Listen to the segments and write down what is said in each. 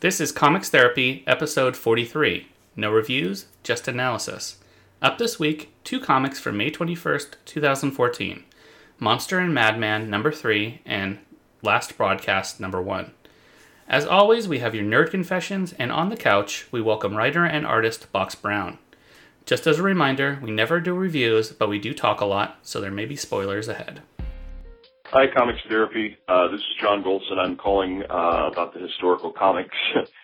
This is Comics Therapy, episode 43. No reviews, just analysis. Up this week, 2 comics from May 21st, 2014. Monster and Madman number 3 and Last Broadcast number 1. As always, we have your nerd confessions, and on the couch, we welcome writer and artist Box Brown. Just as a reminder, we never do reviews, but we do talk a lot, so there may be spoilers ahead. Hi, Comics Therapy. This is John Golson. I'm calling about the historical comics.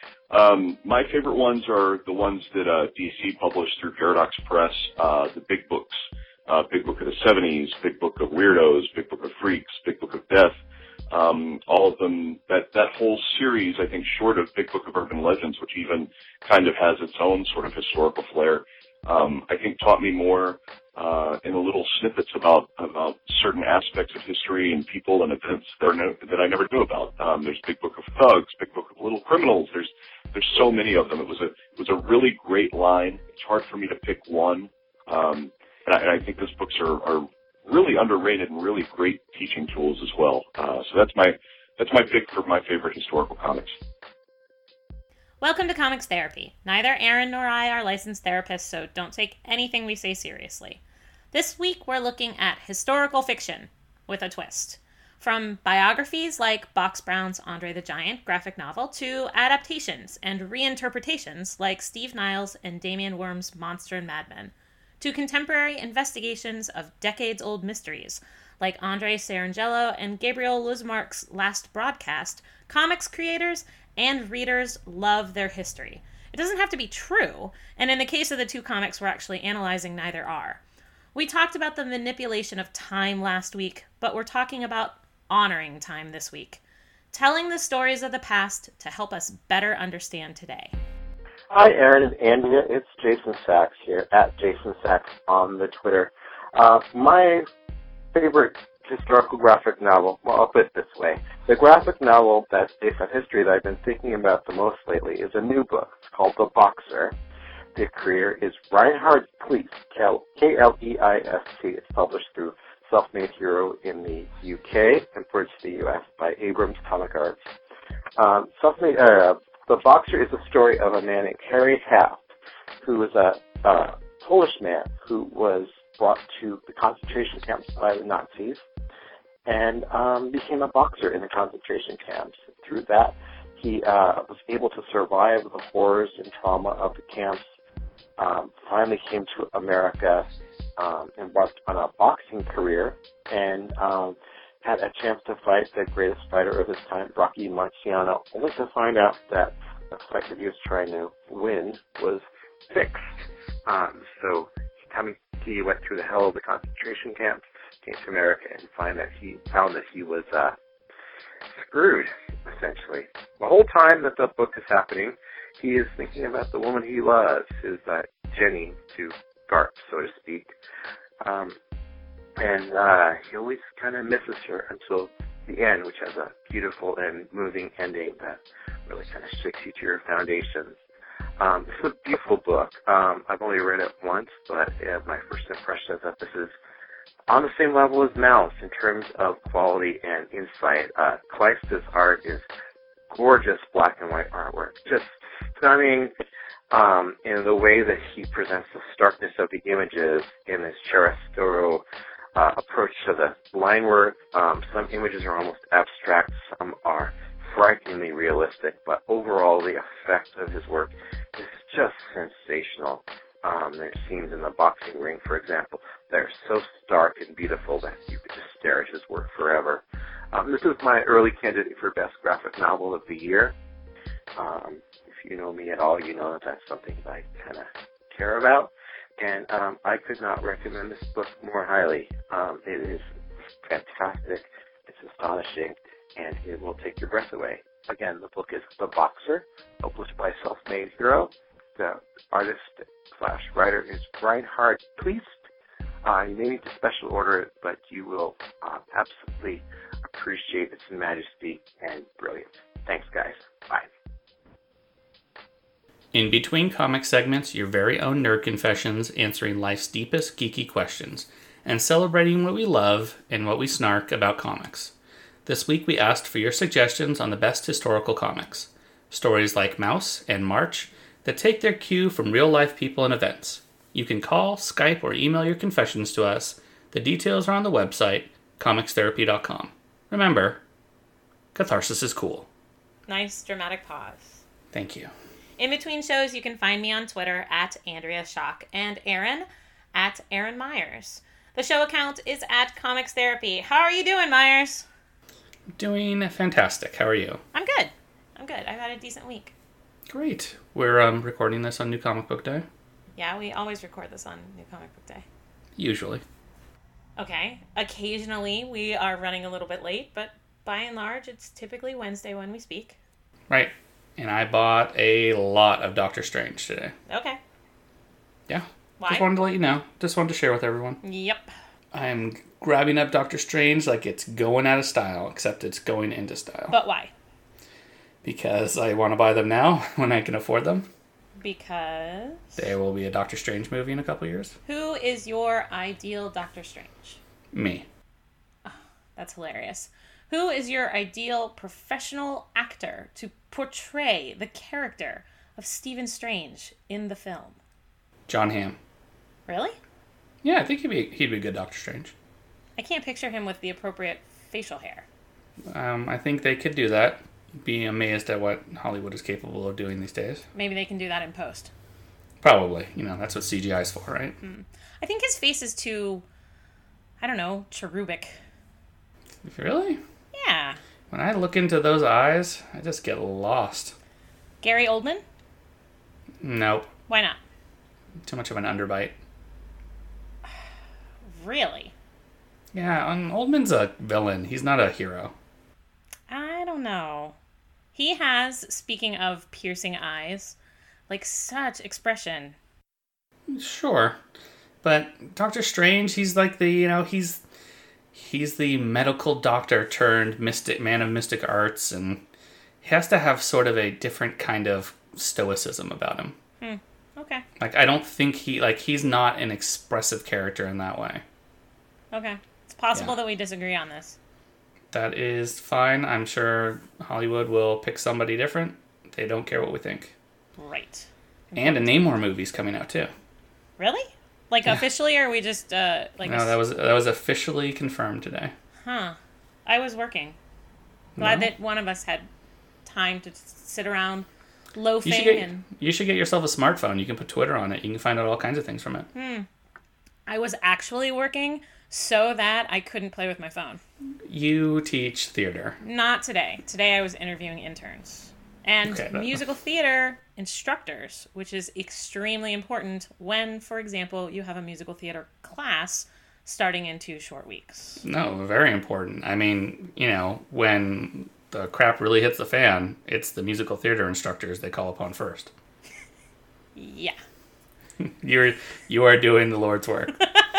My favorite ones are the ones that DC published through Paradox Press, the big books. Big Book of the 70s, Big Book of Weirdos, Big Book of Freaks, Big Book of Death. All of them, that whole series, I think, short of Big Book of Urban Legends, which even kind of has its own sort of historical flair, I think taught me more in the little snippets about certain aspects of history and people and events that I never knew about. There's Big Book of Thugs, Big Book of Little Criminals. There's so many of them. It was a really great line. It's hard for me to pick one, and I think those books are really underrated and really great teaching tools as well. So that's my pick for my favorite historical comics. Welcome to Comics Therapy. Neither Aaron nor I are licensed therapists, so don't take anything we say seriously. This week we're looking at historical fiction with a twist. From biographies like Box Brown's Andre the Giant graphic novel to adaptations and reinterpretations like Steve Niles and Damian Worm's Monster and Madman, to contemporary investigations of decades-old mysteries like Andre Sarangelo and Gabriel Luzmark's Last Broadcast, comics creators and readers love their history. It doesn't have to be true, and in the case of the 2 comics we're actually analyzing, neither are. We talked about the manipulation of time last week, but we're talking about honoring time this week. Telling the stories of the past to help us better understand today. Hi, Aaron and Andrea. It's Jason Sachs here, at Jason Sachs on the Twitter. My favorite historical graphic novel, well, I'll put it this way. The graphic novel that's based on history that I've been thinking about the most lately is a new book. It's called The Boxer. The creator is Reinhard Kleist, K-L-E-I-S-T. It's published through Self-Made Hero in the UK and bridged to the US by Abrams Comic Arts. The Boxer is the story of a man named Harry Haft, who was a Polish man who was brought to the concentration camps by the Nazis and became a boxer in the concentration camps. Through that, he was able to survive the horrors and trauma of the camps, finally came to America, embarked on a boxing career, and had a chance to fight the greatest fighter of his time, Rocky Marciano, only to find out that the fight that he was trying to win was fixed. So he went through the hell of the concentration camps, came to America, and found that he was screwed, essentially. The whole time that the book is happening, he is thinking about the woman he loves, his Jenny to Garp, so to speak. And he always kind of misses her until the end, which has a beautiful and moving ending that really kind of shakes you to your foundations. It's a beautiful book. I've only read it once, but my first impression is that this is on the same level as Mouse in terms of quality and insight. Kleist's art is gorgeous black and white artwork, just stunning in the way that he presents the starkness of the images in this chiaroscuro approach to the line work. Some images are almost abstract, some are frighteningly realistic, but overall the effect of his work is just sensational. There's scenes in the boxing ring, for example, that are so stark and beautiful that you could just stare at his work forever. This is my early candidate for Best Graphic Novel of the Year. If you know me at all, you know that that's something that I kind of care about. And I could not recommend this book more highly. It is fantastic, it's astonishing, and it will take your breath away. Again, the book is The Boxer, published by Self-Made Hero. The artist/writer is Reinhard Kleist. You may need to special order it, but you will absolutely appreciate its majesty and brilliance. Thanks, guys. Bye. In between comic segments, your very own nerd confessions answering life's deepest geeky questions and celebrating what we love and what we snark about comics. This week we asked for your suggestions on the best historical comics. Stories like Mouse and March that take their cue from real-life people and events. You can call, Skype, or email your confessions to us. The details are on the website, comicstherapy.com. Remember, catharsis is cool. Nice dramatic pause. Thank you. In between shows, you can find me on Twitter at Andrea Schock and Aaron at Aaron Myers. The show account is at Comics Therapy. How are you doing, Myers? Doing fantastic. How are you? I'm good. I've had a decent week. Great. We're recording this on New Comic Book Day. Yeah, we always record this on New Comic Book Day. Usually. Okay. Occasionally, we are running a little bit late, but by and large, it's typically Wednesday when we speak. Right. And I bought a lot of Doctor Strange today. Okay. Yeah. Why? Just wanted to let you know. Just wanted to share with everyone. Yep. I'm grabbing up Doctor Strange like it's going out of style, except it's going into style. But why? Because I want to buy them now when I can afford them. Because? There will be a Doctor Strange movie in a couple years. Who is your ideal Doctor Strange? Me. Oh, that's hilarious. Who is your ideal professional actor to portray the character of Stephen Strange in the film? John Hamm. Really? Yeah, I think he'd be a good Doctor Strange. I can't picture him with the appropriate facial hair. I think they could do that. Be amazed at what Hollywood is capable of doing these days. Maybe they can do that in post. Probably. That's what CGI is for, right? I think his face is too, I don't know, cherubic. Really? Yeah. When I look into those eyes, I just get lost. Gary Oldman? Nope. Why not? Too much of an underbite. Really? Yeah, Oldman's a villain. He's not a hero. I don't know. He has, speaking of piercing eyes, like such expression. Sure. But Doctor Strange, he's like the, he's the medical doctor turned mystic man of mystic arts, and he has to have sort of a different kind of stoicism about him. Okay. Like, I don't think he's not an expressive character in that way. Okay. It's possible that we disagree on this. That is fine. I'm sure Hollywood will pick somebody different. They don't care what we think. Right. And a Namor movie's coming out too. Really? Like officially, or are we just like? No, that was officially confirmed today. Huh. I was working. Glad that one of us had time to sit around loafing You should get yourself a smartphone. You can put Twitter on it. You can find out all kinds of things from it. I was actually working so that I couldn't play with my phone. You teach theater. Not today. Today I was interviewing interns. And musical theater instructors, which is extremely important when, for example, you have a musical theater class starting in 2 short weeks. No, very important. I mean, when the crap really hits the fan, it's the musical theater instructors they call upon first. Yeah. You are doing the Lord's work.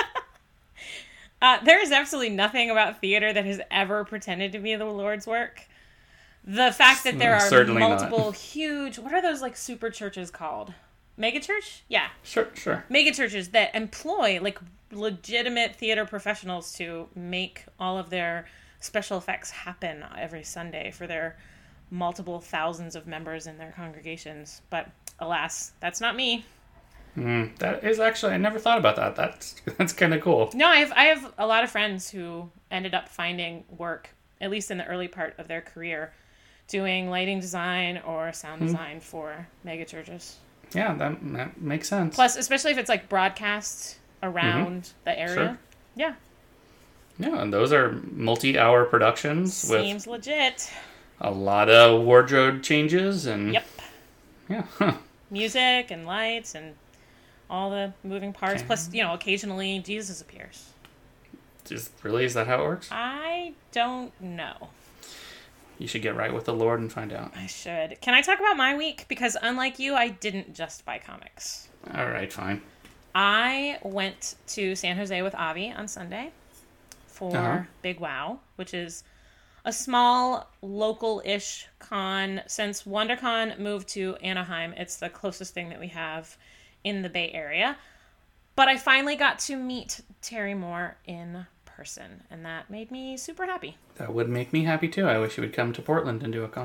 There is absolutely nothing about theater that has ever pretended to be the Lord's work. The fact that there are multiple huge, what are those like super churches called? Megachurch? Yeah. Sure. Megachurches that employ like legitimate theater professionals to make all of their special effects happen every Sunday for their multiple thousands of members in their congregations. But alas, that's not me. That is actually, I never thought about that. That's kind of cool. No, I have a lot of friends who ended up finding work, at least in the early part of their career, doing lighting design or sound design for megachurches. Yeah, that makes sense. Plus, especially if it's like broadcast around the area. Sure. Yeah. Yeah, and those are multi-hour productions. Seems legit. A lot of wardrobe changes and... Yep. Yeah. Music and lights and all the moving parts. Plus, occasionally Jesus appears. Is that how it works? I don't know. You should get right with the Lord and find out. I should. Can I talk about my week? Because unlike you, I didn't just buy comics. All right, fine. I went to San Jose with Avi on Sunday for Big Wow, which is a small local-ish con. Since WonderCon moved to Anaheim, it's the closest thing that we have in the Bay Area. But I finally got to meet Terry Moore in person, and that made me super happy. That would make me happy too. I wish you would come to Portland and do a con.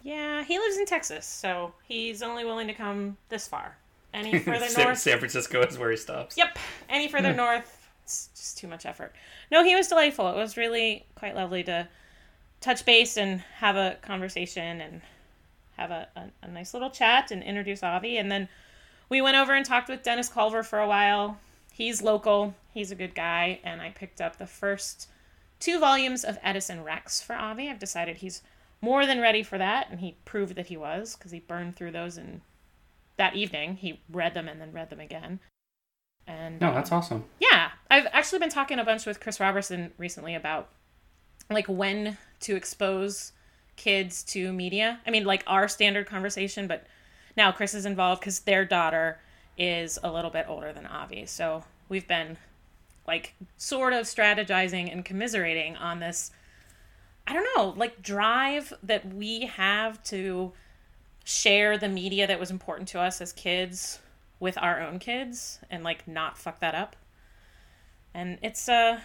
Yeah, he lives in Texas, so he's only willing to come this far. Any further north? San Francisco is where he stops. Yep. Any further north, it's just too much effort. No, he was delightful. It was really quite lovely to touch base and have a conversation and have a nice little chat and introduce Avi. And then we went over and talked with Dennis Culver for a while. He's local. He's a good guy. And I picked up the first 2 volumes of Edison Rex for Avi. I've decided he's more than ready for that. And he proved that he was, because he burned through those in that evening. He read them and then read them again. And No, that's awesome. yeah, I've actually been talking a bunch with Chris Robertson recently about like when to expose kids to media. I mean, like our standard conversation, but now Chris is involved because their daughter is a little bit older than Avi. So we've been like sort of strategizing and commiserating on this, I don't know, like drive that we have to share the media that was important to us as kids with our own kids and like not fuck that up. And it's a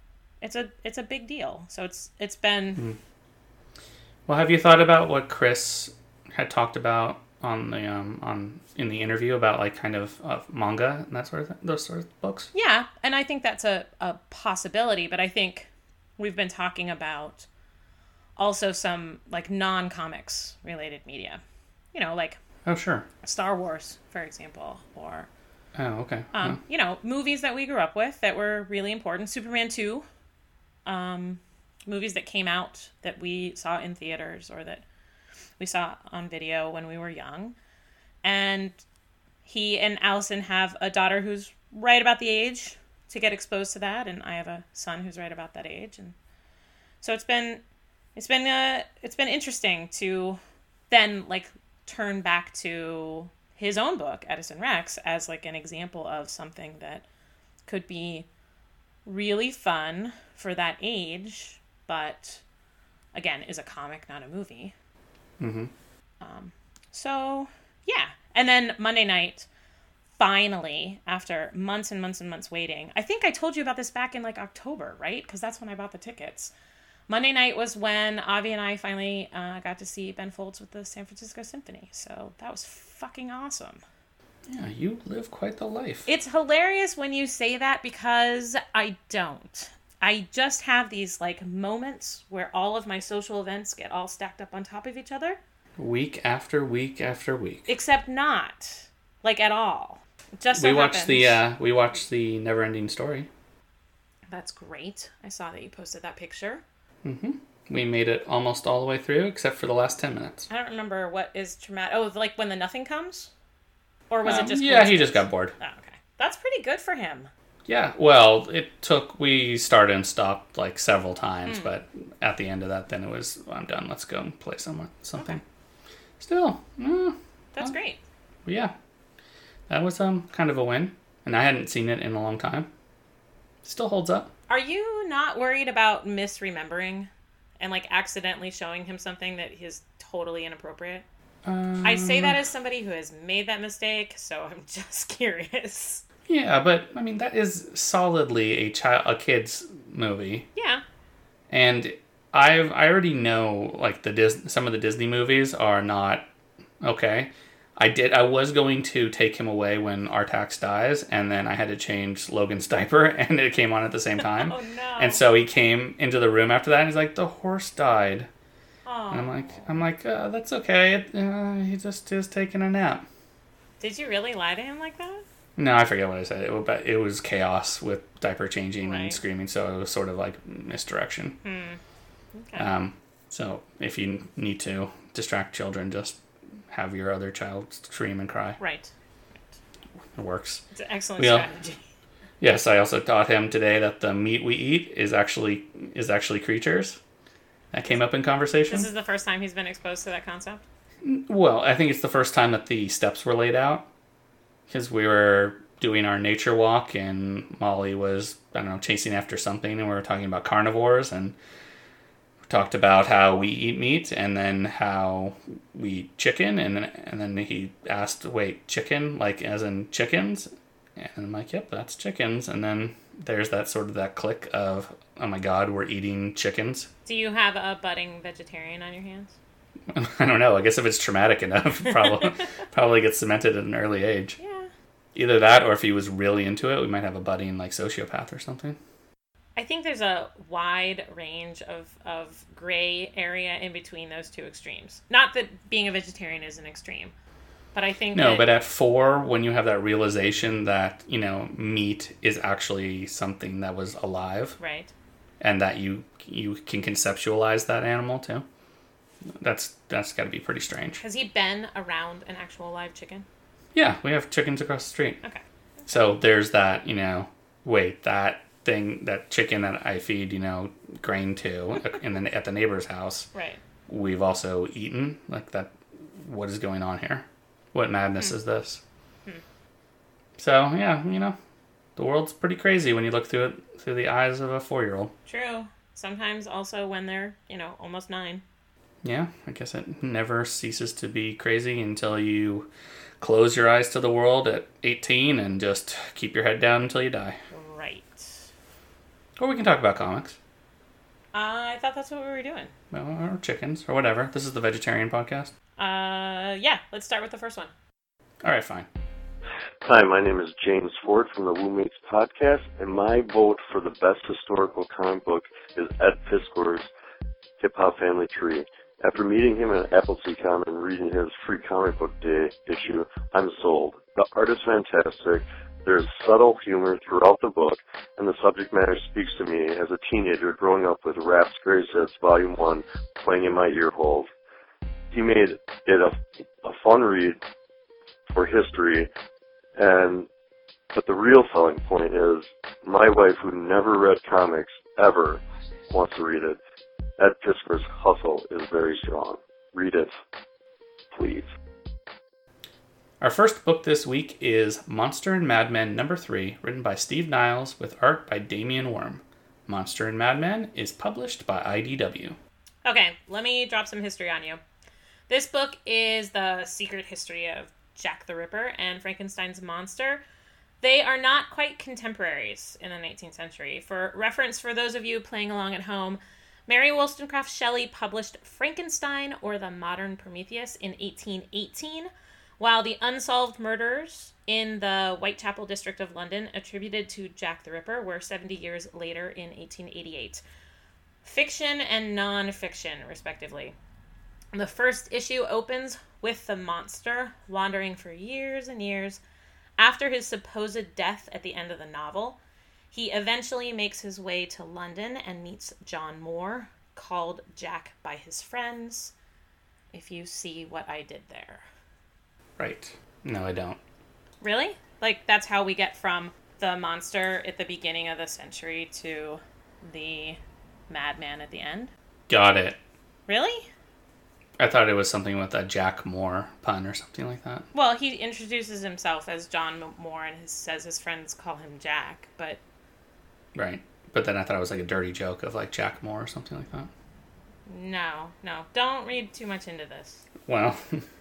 big deal. So it's been Well, have you thought about what Chris had talked about on the in the interview about like kind of manga and that sort of thing, those sort of books? Yeah, and I think that's a possibility, but I think we've been talking about also some like non-comics related media. You know, like Oh, sure. Star Wars, for example, or Oh, okay. you know, movies that we grew up with that were really important. Superman 2, movies that came out that we saw in theaters or that we saw on video when we were young. And he and Allison have a daughter who's right about the age to get exposed to that, and I have a son who's right about that age. And so it's been interesting to then like turn back to his own book, Edison Rex, as like an example of something that could be really fun for that age, but again, is a comic, not a movie. Mm-hmm. So yeah. And then Monday night, finally, after months and months and months waiting, I think I told you about this back in like October, right? Because that's when I bought the tickets. Monday night was when Avi and I finally got to see Ben Folds with the San Francisco Symphony. So that was fucking awesome. Yeah, you live quite the life. It's hilarious when you say that because I don't. I just have these like moments where all of my social events get all stacked up on top of each other. Week after week after week. Except not. Like at all. Just so we watched happens. we watched the Neverending Story. That's great. I saw that you posted that picture. Mm-hmm. We made it almost all the way through, except for the last 10 minutes. I don't remember what is traumatic. Oh, like when the nothing comes? Or was it just... Yeah, he just got bored. Oh, okay. That's pretty good for him. Yeah, well, we started and stopped like several times, but at the end of that, then it was, I'm done, let's go and play something. Okay. Still, That's great. Yeah. That was kind of a win, and I hadn't seen it in a long time. Still holds up. Are you not worried about misremembering and like accidentally showing him something that is totally inappropriate? I say that as somebody who has made that mistake, so I'm just curious. Yeah, but I mean that is solidly a kid's movie. Yeah. And I already know like some of the Disney movies are not okay. I was going to take him away when Artax dies, and then I had to change Logan's diaper, and it came on at the same time. Oh, no. And so he came into the room after that, and he's like, the horse died. Oh. And I'm like, that's okay. He just is taking a nap. Did you really lie to him like that? No, I forget what I said. It was chaos with diaper changing and Right. screaming, so it was sort of like misdirection. Okay. So if you need to distract children, just have your other child scream and cry. Right. It works. It's an excellent Yeah. strategy. Yes, I also taught him today that the meat we eat is actually creatures. That came up in conversation. This is the first time he's been exposed to that concept? Well, I think it's the first time that the steps were laid out. Because we were doing our nature walk and Molly was, I don't know, chasing after something, and we were talking about carnivores, and we talked about how we eat meat and then how we eat chicken, and then he asked, wait, chicken, like as in chickens? And I'm like, yep, that's chickens. And then there's that sort of that click of, oh my god, we're eating chickens. Do you have a budding vegetarian on your hands? I don't know. I guess if it's traumatic enough, probably gets cemented at an early age. Yeah. Either that, or if he was really into it, we might have a budding like sociopath or something. I think there's a wide range of gray area in between those two extremes. Not that being a vegetarian is an extreme, but I think No, but at 4, when you have that realization that, meat is actually something that was alive, right, and that you can conceptualize that animal too, that's got to be pretty strange. has he been around an actual live chicken? Yeah, we have chickens across the street. Okay. So there's that, wait, that chicken that I feed, grain to at the neighbor's house. Right. We've also eaten. Like that, what is going on here? What madness is this? So, yeah, the world's pretty crazy when you look through it through the eyes of a 4-year-old. True. Sometimes also when they're, almost 9. Yeah, I guess it never ceases to be crazy until you close your eyes to the world at 18 and just keep your head down until you die. Right. Or we can talk about comics. I thought that's what we were doing. Well, or chickens, or whatever. This is the vegetarian podcast. Yeah, let's start with the first one. All right, fine. Hi, my name is James Ford from the Woomates podcast, and my vote for the best historical comic book is Ed Piskor's Hip Hop Family Tree. After meeting him at AppleseaCon and reading his free comic book day issue, I'm sold. The art is fantastic, there's subtle humor throughout the book, and the subject matter speaks to me as a teenager growing up with Raps Greatest Hits Volume 1 playing in my ear holes. He made it a fun read for history, but the real selling point is my wife, who never read comics ever, wants to read it. Ed Piskor's hustle is very strong. Read it, please. Our first book this week is Monster and Madmen number 3, written by Steve Niles with art by Damian Worm. Monster and Madmen is published by IDW. Okay, let me drop some history on you. This book is the secret history of Jack the Ripper and Frankenstein's monster. They are not quite contemporaries in the 19th century. For reference, for those of you playing along at home, Mary Wollstonecraft Shelley published Frankenstein or the Modern Prometheus in 1818, while the unsolved murders in the Whitechapel district of London attributed to Jack the Ripper were 70 years later in 1888. Fiction and non-fiction, respectively. The first issue opens with the monster wandering for years and years after his supposed death at the end of the novel. He eventually makes his way to London and meets John Moore, called Jack by his friends. If you see what I did there. Right. No, I don't. Really? Like, that's how we get from the monster at the beginning of the century to the madman at the end? Got it. Really? I thought it was something with a Jack Moore pun or something like that. Well, he introduces himself as John Moore and says his friends call him Jack, but... Right. But then I thought it was like a dirty joke of like Jack Moore or something like that. No. Don't read too much into this. Well,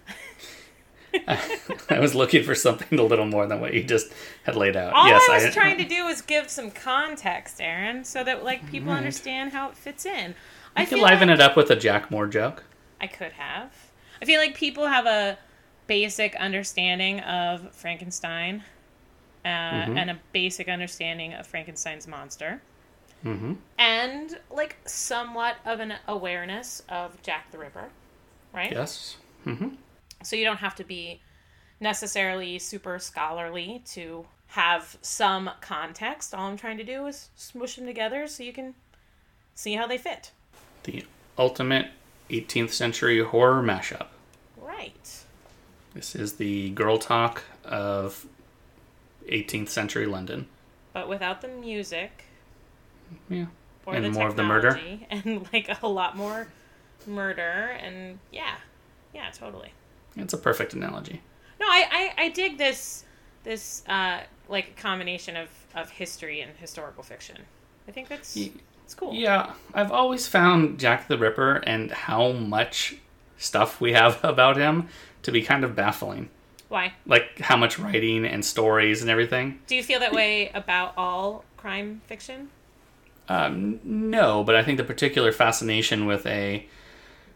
I was looking for something a little more than what you just had laid out. All Yes, I was trying to do was give some context, Aaron, so that like people Right. understand how it fits in. You could liven it up with a Jack Moore joke. I could have. I feel like people have a basic understanding of Frankenstein and a basic understanding of Frankenstein's monster. Mm-hmm. And, like, somewhat of an awareness of Jack the Ripper, right? Yes. Mm-hmm. So you don't have to be necessarily super scholarly to have some context. All I'm trying to do is smoosh them together so you can see how they fit. The ultimate 18th century horror mashup. Right. This is the girl talk of 18th century London. But without the music. Yeah. Or And the more of the murder. technology, and like a lot more murder, and yeah, totally. It's a perfect analogy. No, I dig this like combination of history and historical fiction. I think it's cool. Yeah, I've always found Jack the Ripper and how much stuff we have about him to be kind of baffling. Why? Like how much writing and stories and everything. Do you feel that way about all crime fiction? No, but I think the particular fascination with a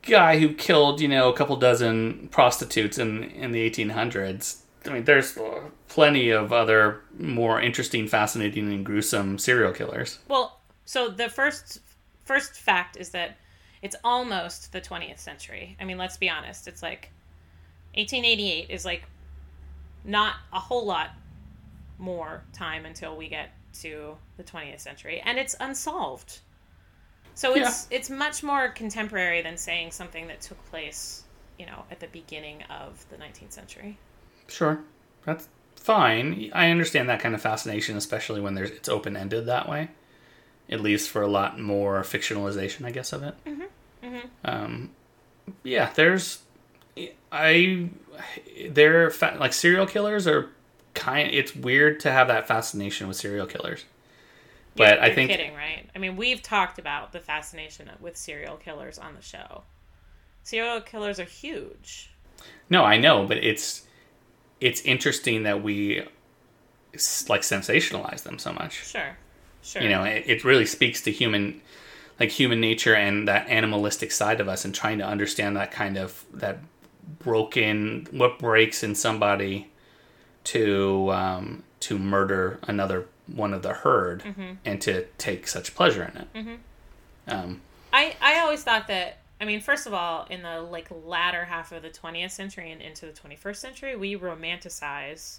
guy who killed, a couple dozen prostitutes in the 1800s. I mean, there's plenty of other more interesting, fascinating, and gruesome serial killers. Well, so the first fact is that it's almost the 20th century. I mean, let's be honest. It's like 1888 is like not a whole lot more time until we get to the 20th century, and it's unsolved. So it's much more contemporary than saying something that took place, at the beginning of the 19th century. Sure, that's fine. I understand that kind of fascination, especially when it's open-ended that way. It leaves for a lot more fictionalization, I guess, of it. Mm-hmm. Mm-hmm. Like serial killers are it's weird to have that fascination with serial killers. But I think... You're kidding, right? I mean, we've talked about the fascination with serial killers on the show. Serial killers are huge. No, I know, but it's interesting that we like sensationalize them so much. Sure. It really speaks to human nature and that animalistic side of us, and trying to understand that kind of what breaks in somebody to murder another one of the herd, mm-hmm. and to take such pleasure in it. Mm-hmm. I always thought that, I mean, first of all, in the latter half of the 20th century and into the 21st century, we romanticize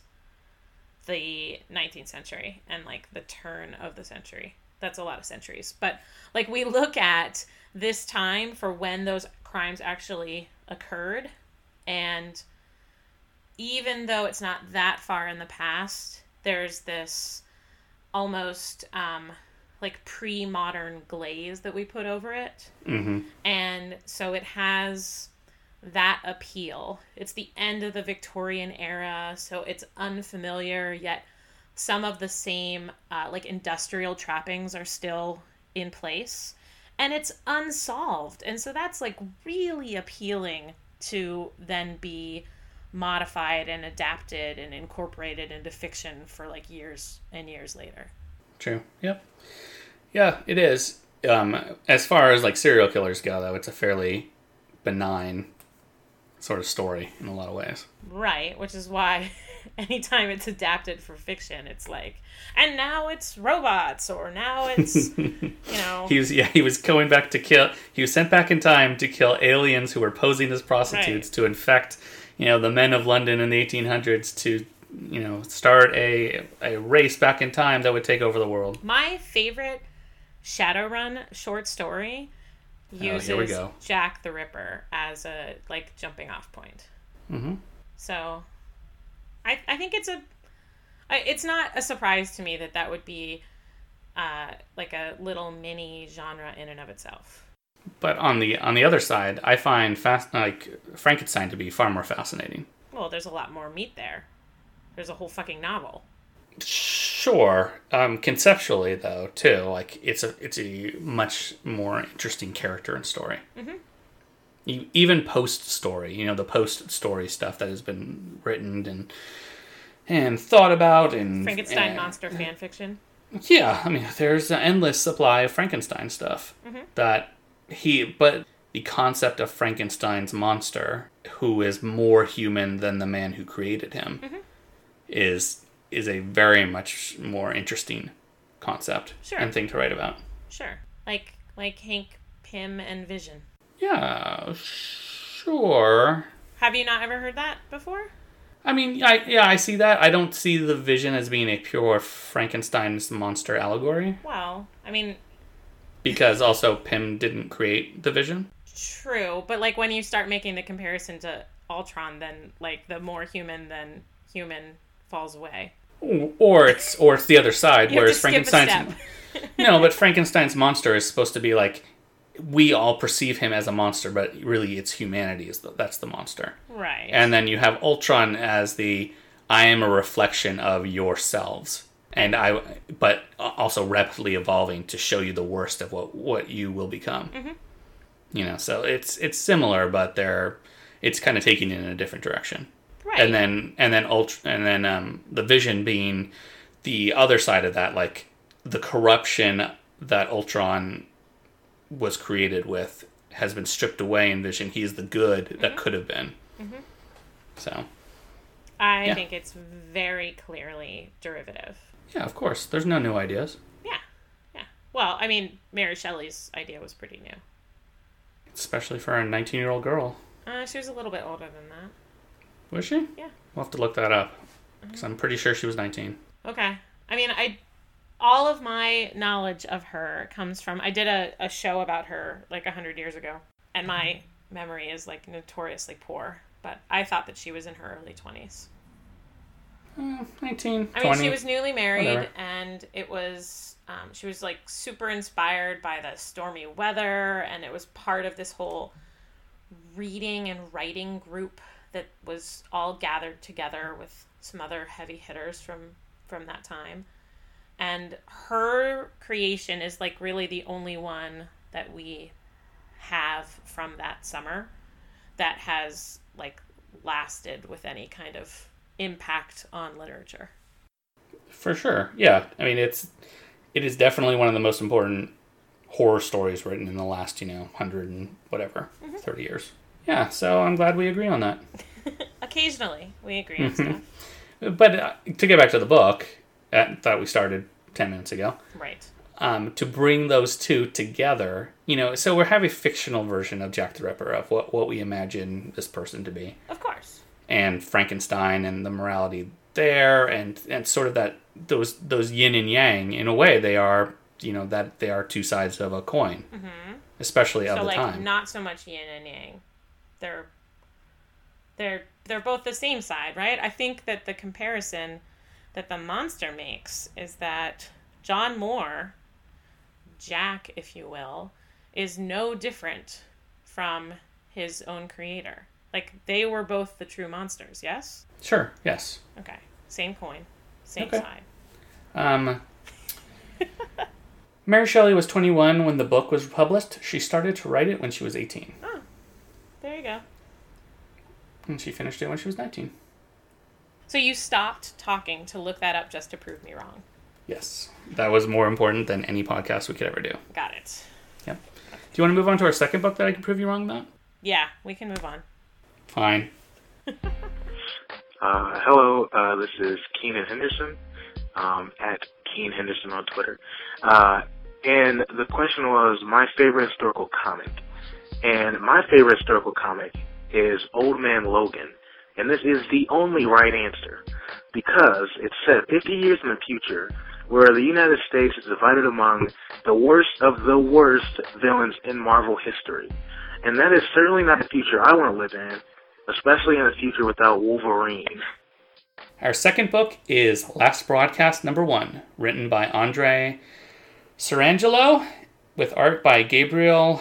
the 19th century and the turn of the century. That's a lot of centuries. But we look at this time for when those crimes actually occurred, and even though it's not that far in the past, there's this almost pre-modern glaze that we put over it. Mm-hmm. And so it has that appeal. It's the end of the Victorian era, so it's unfamiliar, yet some of the same industrial trappings are still in place, and it's unsolved. And so that's really appealing to then be modified and adapted and incorporated into fiction for years and years later. True. Yep. Yeah, it is. As far as serial killers go, though, it's a fairly benign sort of story in a lot of ways. Right, which is why anytime it's adapted for fiction, it's and now it's robots, or now it's, He was going back to kill... He was sent back in time to kill aliens who were posing as prostitutes, right, to infect, the men of London in the 1800s to, start a race back in time that would take over the world. My favorite Shadowrun short story uses Jack the Ripper as a jumping off point. Mm-hmm. So I think it's not a surprise to me that would be a little mini genre in and of itself. But on the other side, I find Frankenstein to be far more fascinating. Well, there's a lot more meat there. There's a whole fucking novel. Sure. Conceptually, though, too, it's a much more interesting character and story. Mm-hmm. Even post-story, the post-story stuff that has been written and thought about. And Frankenstein monster fan fiction. Yeah, I mean, there's an endless supply of Frankenstein stuff. Mm-hmm. But the concept of Frankenstein's monster, who is more human than the man who created him, mm-hmm. is a very much more interesting concept, sure, and thing to write about. Sure. Like Hank Pym and Vision. Yeah, sure. Have you not ever heard that before? I mean, I see that. I don't see the Vision as being a pure Frankenstein's monster allegory. Well, I mean... Because also Pym didn't create the Vision. True, but when you start making the comparison to Ultron, then the more human than human falls away. Or it's the other side, you whereas have to skip a step. No, but Frankenstein's monster is supposed to be we all perceive him as a monster, but really it's humanity that's the monster. Right. And then you have Ultron as I am a reflection of yourselves. But also rapidly evolving to show you the worst of what you will become. Mm-hmm. So it's similar, but it's kind of taking it in a different direction. Right. And then the Vision being the other side of that, the corruption that Ultron was created with has been stripped away in Vision. He is the good that could have been. Mm-hmm. So. I think it's very clearly derivative. Yeah, of course. There's no new ideas. Yeah. Yeah. Well, I mean, Mary Shelley's idea was pretty new. Especially for a 19-year-old girl. She was a little bit older than that. Was she? Yeah. We'll have to look that up. Because I'm pretty sure she was 19. Okay. I mean, all of my knowledge of her comes from... I did a show about her, like, 100 years ago. And my memory is, like, notoriously poor. But I thought that she was in her early 20s. 19, 20. I mean, she was newly married, whatever. and it was... she was, like, super inspired by the stormy weather, and it was part of this whole reading and writing group that was all gathered together with some other heavy hitters from that time. And her creation is, like, really the only one that we have from that summer that has, like, lasted with any kind of impact on literature. For sure. Yeah. I mean, it is definitely one of the most important horror stories written in the last, 100 and whatever, 30 years. Yeah, so I'm glad we agree on that. Occasionally, we agree on stuff. But to get back to the book, I thought we started 10 minutes ago. Right. To bring those two together, so we have a fictional version of Jack the Ripper, of what we imagine this person to be. Of course. And Frankenstein and the morality there, and sort of that those yin and yang. In a way, they are, that they are two sides of a coin, especially of the time. So, like, not so much yin and yang. They're both the same side, right? I think that the comparison that the monster makes is that John Moore, Jack, if you will, is no different from his own creator. Like, they were both the true monsters, yes? Sure, yes. Okay. Same coin. Same Okay. side. Mary Shelley was 21 when the book was published. She started to write it when she was 18. Oh, there you go. And she finished it when she was 19. So you stopped talking to look that up just to prove me wrong. Yes. That was more important than any podcast we could ever do. Got it. Yep. Do you want to move on to our second book that I can prove you wrong about? Yeah, we can move on. Fine. Hello, this is Keenan Henderson, at Keen Henderson on Twitter. And the question was my favorite historical comic. And my favorite historical comic is Old Man Logan. And this is the only right answer, because it's set 50 years in the future, where the United States is divided among the worst of the worst villains in Marvel history. And that is certainly not the future I want to live in, especially in a future without Wolverine. Our second book is Last Broadcast #1, written by Andre Sarangelo, with art by Gabriel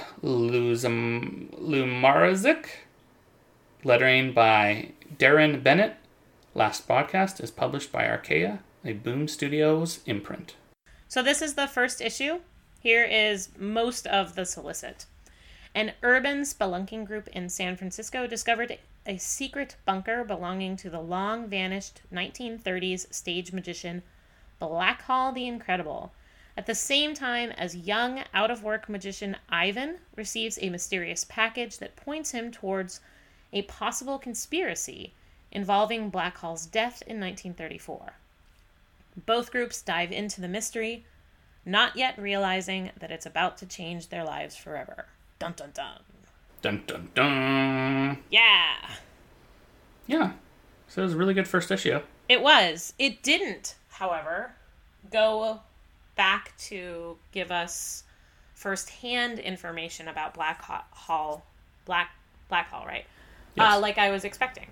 Lumarazik, lettering by Darren Bennett. Last Broadcast is published by Archaea, a Boom Studios imprint. So this is the first issue. Here is most of the solicit. An urban spelunking group in San Francisco discovered a secret bunker belonging to the long-vanished 1930s stage magician Black Hall the Incredible, at the same time as young, out-of-work magician Ivan receives a mysterious package that points him towards a possible conspiracy involving Black Hall's death in 1934. Both groups dive into the mystery, not yet realizing that it's about to change their lives forever. Dun dun dun. Dun dun dun. Yeah. Yeah. So it was a really good first issue. It was. It didn't, however, go back to give us first-hand information about Black Hall, right? Yes. Like I was expecting.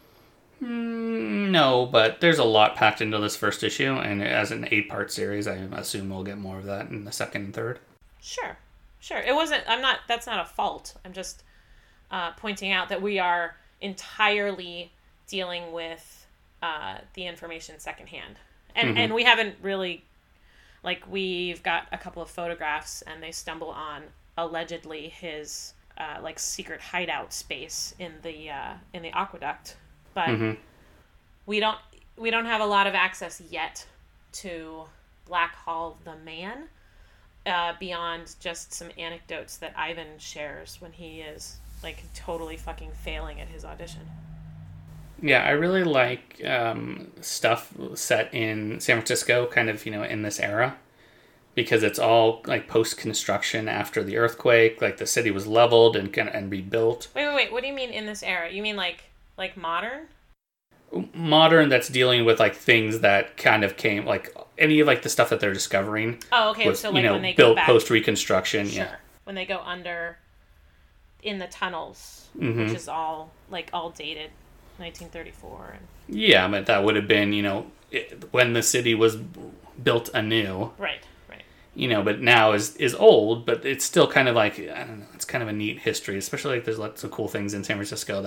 No, but there's a lot packed into this first issue, and as an 8-part series, I assume we'll get more of that in the second and third. Sure. It wasn't, that's not a fault. I'm just pointing out that we are entirely dealing with the information secondhand. And we haven't really, like, we've got a couple of photographs, and they stumble on, allegedly, his, secret hideout space in the aqueduct. But we don't have a lot of access yet to Black Hall the man. beyond just some anecdotes that Ivan shares when he is like totally fucking failing at his audition. Yeah, I really like stuff set in San Francisco, kind of, in this era, because it's all like post-construction after the earthquake. Like the city was leveled and rebuilt. Wait. What do you mean in this era? You mean like modern? Modern, that's dealing with like things that kind of came, like any of like the stuff that they're discovering. Oh, okay. Was, so like when they built go back, post-reconstruction. sure. Yeah. When they go under in the tunnels, Mm-hmm. which is all dated, 1934. Yeah, but that would have been, when the city was built anew. Right. But now is old, but it's still kind of like, I don't know, it's kind of a neat history, especially like there's lots of cool things in San Francisco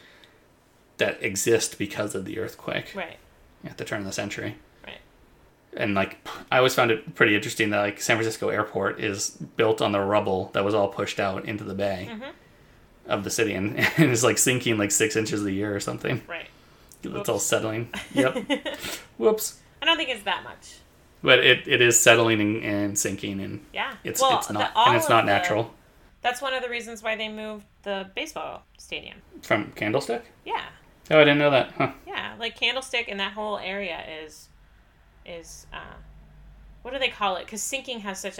that exist because of the earthquake. Right. At the turn of the century. Right. And like, I always found it pretty interesting that like San Francisco Airport is built on the rubble that was all pushed out into the bay of the city and is like sinking like 6 inches a year or something. Right. It's all settling. Yep. Whoops. I don't think it's that much. But it is settling and sinking, and yeah, it's not natural. That's one of the reasons why they moved the baseball stadium From Candlestick. Yeah. Oh, I didn't know that. Huh. Yeah, like Candlestick and that whole area is what do they call it? Because sinking has such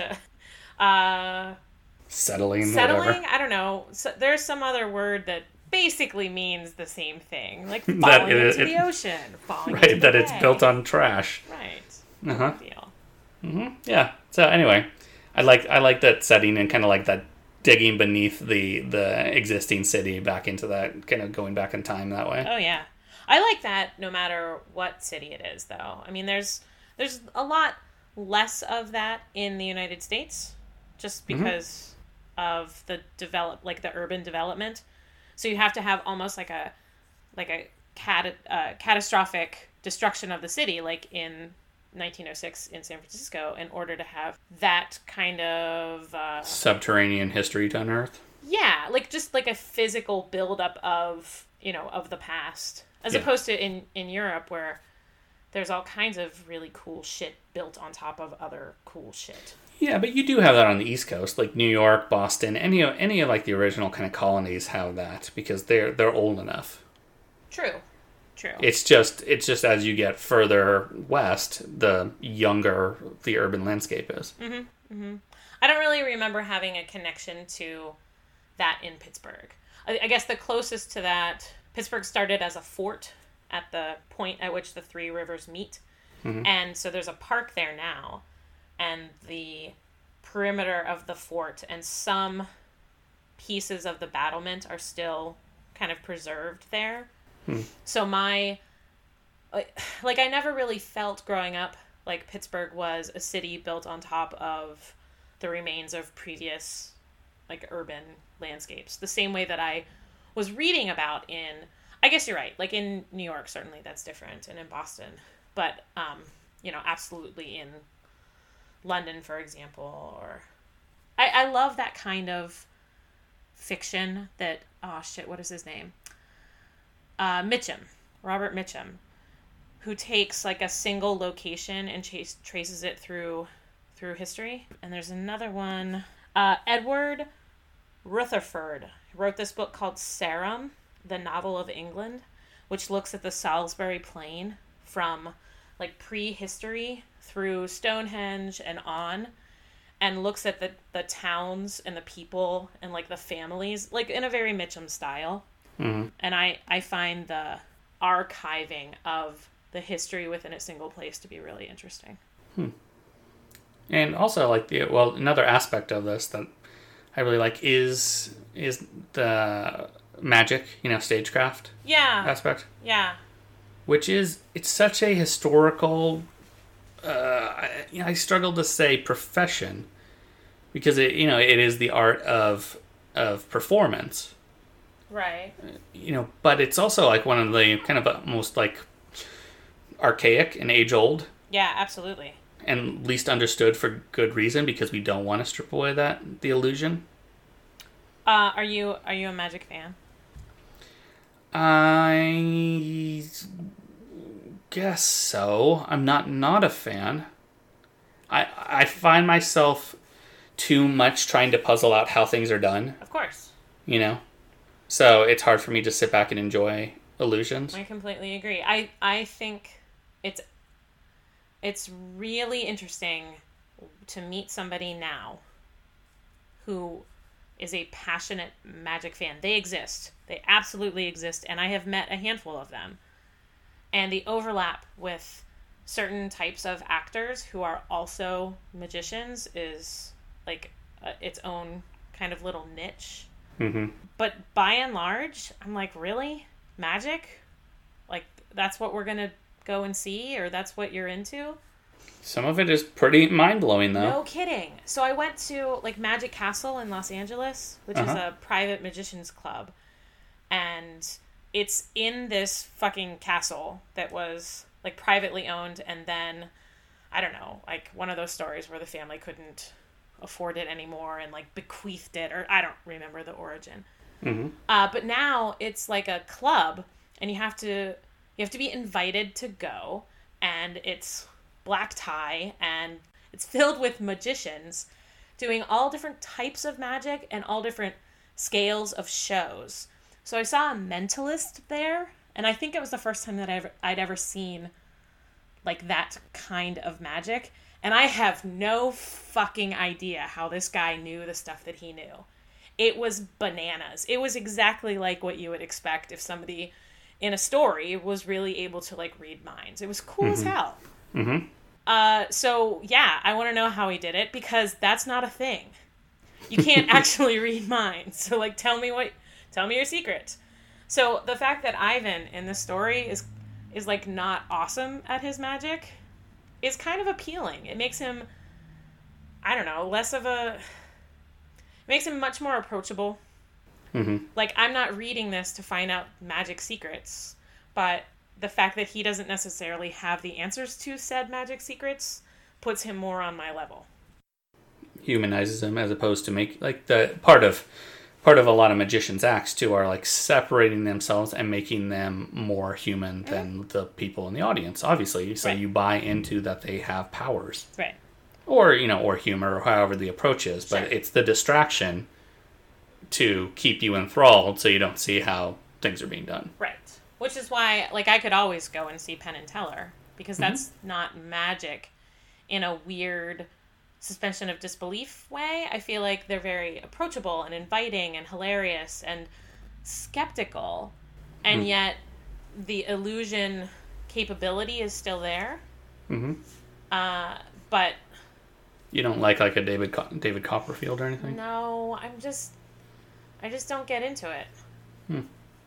a settling. Whatever. I don't know. So, there's some other word that basically means the same thing, like falling into the ocean, falling into the that bay. It's built on trash. Right. Deal. Yeah. So anyway, I like that setting and kind of like that digging beneath the existing city back into that, kind of going back in time that way. Oh yeah, I like that no matter what city it is, though. I mean, there's a lot less of that in the United States, just because of the urban development. So you have to have almost like a catastrophic destruction of the city, like in 1906 in San Francisco, in order to have that kind of subterranean history to unearth. Yeah, like just like a physical buildup of the past, as opposed to in Europe where there's all kinds of really cool shit built on top of other cool shit. Yeah, but you do have that on the East Coast, like New York, Boston, any of like the original kind of colonies have that because they're old enough. True. It's just as you get further west, the younger the urban landscape is. I don't really remember having a connection to that in Pittsburgh. I guess the closest to that, Pittsburgh started as a fort at the point at which the three rivers meet. And so there's a park there now. And the perimeter of the fort and some pieces of the battlement are still kind of preserved there. So I never really felt growing up like Pittsburgh was a city built on top of the remains of previous like urban landscapes. The same way that I was reading about I guess you're right, like in New York, certainly that's different, and in Boston, but, absolutely in London, for example, or I love that kind of fiction that, what is his name? Robert Mitchum, who takes like a single location and traces it through history. And there's another one, Edward Rutherford wrote this book called Sarum, the Novel of England, which looks at the Salisbury Plain from like prehistory through Stonehenge and on, and looks at the towns and the people and like the families, like in a very Mitchum style. And I find the archiving of the history within a single place to be really interesting. And also, like another aspect of this that I really like is the magic, stagecraft. Aspect. Yeah. Which is, it's such a historical. I struggle to say profession because it is the art of performance. Right. But it's also like one of the kind of most like archaic and age old. Yeah, absolutely. And least understood for good reason because we don't want to strip away the illusion. Are you a Magic fan? I guess so. I'm not a fan. I find myself too much trying to puzzle out how things are done, Of course. you know? So it's hard for me to sit back and enjoy illusions. I completely agree. I think it's really interesting to meet somebody now who is a passionate magic fan. They exist. They absolutely exist, and I have met a handful of them. And the overlap with certain types of actors who are also magicians is like its own kind of little niche. Mm-hmm. But by and large, I'm like, really? Magic? Like, that's what we're going to go and see? Or that's what you're into? Some of it is pretty mind-blowing, though. No kidding. So I went to, like, Magic Castle in Los Angeles, which is a private magician's club. And it's in this fucking castle that was, like, privately owned. And then, I don't know, like, one of those stories where the family couldn't afford it anymore and, like, bequeathed it. Or I don't remember the origin. Mm-hmm. But now it's like a club, and you have to be invited to go, and it's black tie, and it's filled with magicians doing all different types of magic and all different scales of shows. So I saw a mentalist there, and I think it was the first time that I'd ever seen like that kind of magic, and I have no fucking idea how this guy knew the stuff that he knew. It was bananas. It was exactly like what you would expect if somebody in a story was really able to, like, read minds. It was cool as hell. Mm-hmm. So, yeah, I want to know how he did it, because that's not a thing. You can't actually read minds. So, like, tell me your secret. So, the fact that Ivan in this story is like, not awesome at his magic is kind of appealing. It makes him, I don't know, makes him much more approachable. Mm-hmm. Like, I'm not reading this to find out magic secrets, but the fact that he doesn't necessarily have the answers to said magic secrets puts him more on my level. Humanizes him, as opposed to make, like, the part of a lot of magicians' acts too are like separating themselves and making them more human than the people in the audience. Obviously, so you buy into that they have powers, Right. or or humor, or however the approach is. But it's the distraction to keep you enthralled, so you don't see how things are being done. Right. Which is why, like, I could always go and see Penn and Teller, because that's not magic in a weird suspension of disbelief way. I feel like they're very approachable and inviting and hilarious and skeptical, and yet the illusion capability is still there. Mm-hmm. But you don't like a David Copperfield or anything? no, I just don't get into it.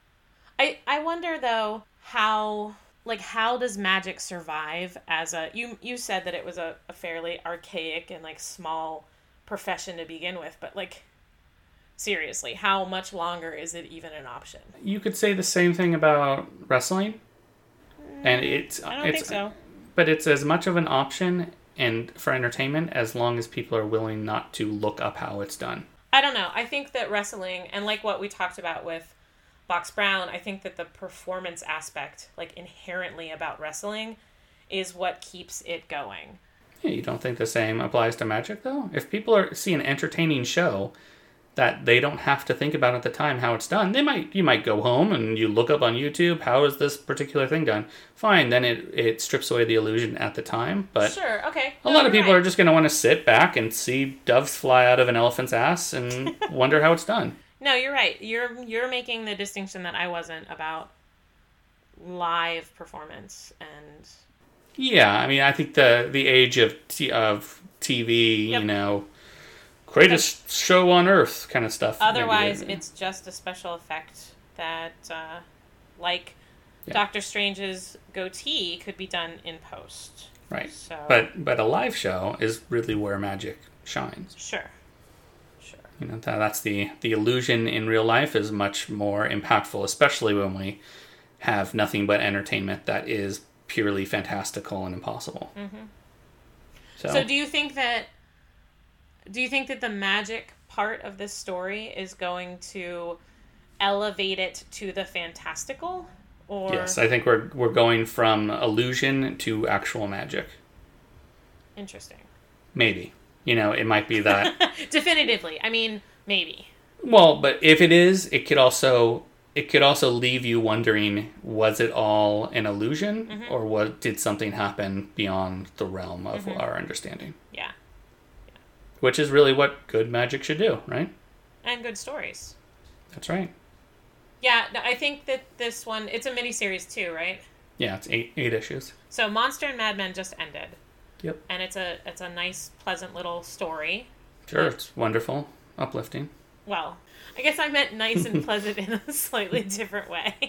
I wonder, though, how does magic survive as a... You said that it was a fairly archaic and, like, small profession to begin with, but, like, seriously, how much longer is it even an option? You could say the same thing about wrestling. And I don't think so. But it's as much of an option and for entertainment as long as people are willing not to look up how it's done. I don't know. I think that wrestling, and like what we talked about with Box Brown, I think that the performance aspect, like, inherently about wrestling, is what keeps it going. Yeah, you don't think the same applies to magic, though? If people see an entertaining show that they don't have to think about at the time how it's done, you might go home and you look up on YouTube, how is this particular thing done? Fine, then it strips away the illusion at the time. But sure, okay. A lot of people are just going to want to sit back and see doves fly out of an elephant's ass and wonder how it's done. No, you're right. You're making the distinction that I wasn't about live performance and... Yeah, I mean, I think the age of TV, greatest show on earth kind of stuff. Otherwise, it's just a special effect that, Doctor Strange's goatee could be done in post. Right. So... But a live show is really where magic shines. Sure. That's the illusion in real life is much more impactful, especially when we have nothing but entertainment that is purely fantastical and impossible. Mm-hmm. So do you think that the magic part of this story is going to elevate it to the fantastical? Or... Yes, I think we're going from illusion to actual magic. Interesting. Maybe. It might be that. Definitively. I mean, maybe. Well, but if it is, it could also leave you wondering, was it all an illusion, or did something happen beyond the realm of our understanding? Yeah. Which is really what good magic should do, right? And good stories. That's right. Yeah, I think that this one, it's a miniseries too, right? Yeah, it's eight issues. So Monster and Mad Men just ended. Yep. And it's a nice, pleasant little story. Sure, it's wonderful, uplifting. Well, I guess I meant nice and pleasant in a slightly different way.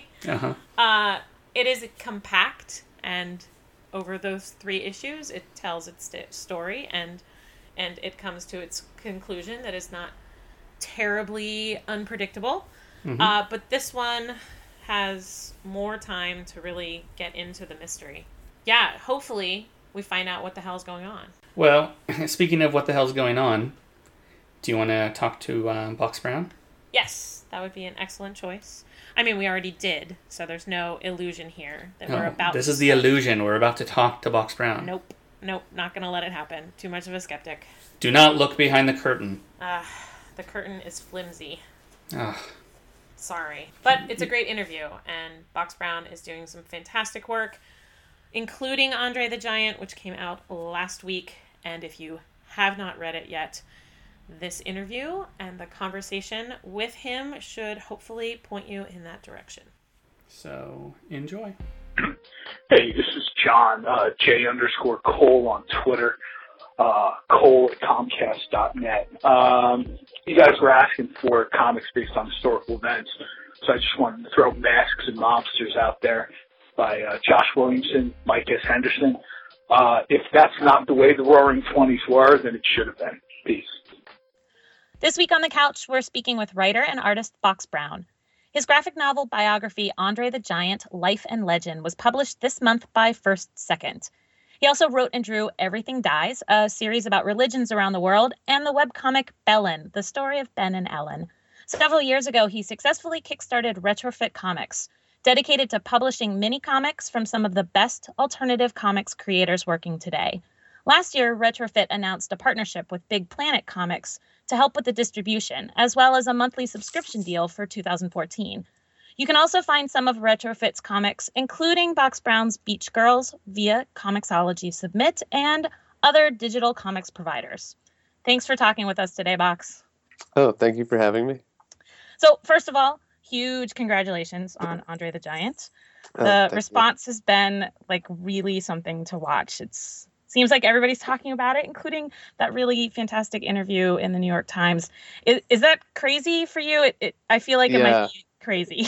It is compact, and over those 3 issues, it tells its story, and it comes to its conclusion that is not terribly unpredictable. But this one has more time to really get into the mystery. Yeah, hopefully we find out what the hell's going on. Well, speaking of what the hell's going on, do you want to talk to Box Brown? Yes, that would be an excellent choice. I mean, we already did, so there's no illusion here that we're about This to is the illusion. We're about to talk to Box Brown. Nope, not going to let it happen. Too much of a skeptic. Do not look behind the curtain. The curtain is flimsy. Ugh. Sorry. But it's a great interview, and Box Brown is doing some fantastic work, including Andre the Giant, which came out last week. And if you have not read it yet, this interview and the conversation with him should hopefully point you in that direction. So, enjoy. Hey, this is John, J_Cole on Twitter, Cole at Comcast.net. You guys were asking for comics based on historical events, so I just wanted to throw Masks and Monsters out there by Josh Williamson, Mike S. Henderson. If that's not the way the Roaring Twenties were, then it should have been. Peace. This week on the couch, we're speaking with writer and artist Box Brown. His graphic novel biography, Andre the Giant, Life and Legend, was published this month by First Second. He also wrote and drew Everything Dies, a series about religions around the world, and the webcomic Bellen, the story of Ben and Ellen. Several years ago, he successfully kickstarted Retrofit Comics, dedicated to publishing mini-comics from some of the best alternative comics creators working today. Last year, Retrofit announced a partnership with Big Planet Comics to help with the distribution, as well as a monthly subscription deal for 2014. You can also find some of Retrofit's comics, including Box Brown's Beach Girls, via Comixology Submit and other digital comics providers. Thanks for talking with us today, Box. Oh, thank you for having me. So, first of all, huge congratulations on Andre the Giant. The response has been really something to watch. Seems like everybody's talking about it, including that really fantastic interview in the New York Times. Is that crazy for you? I feel like it might be crazy.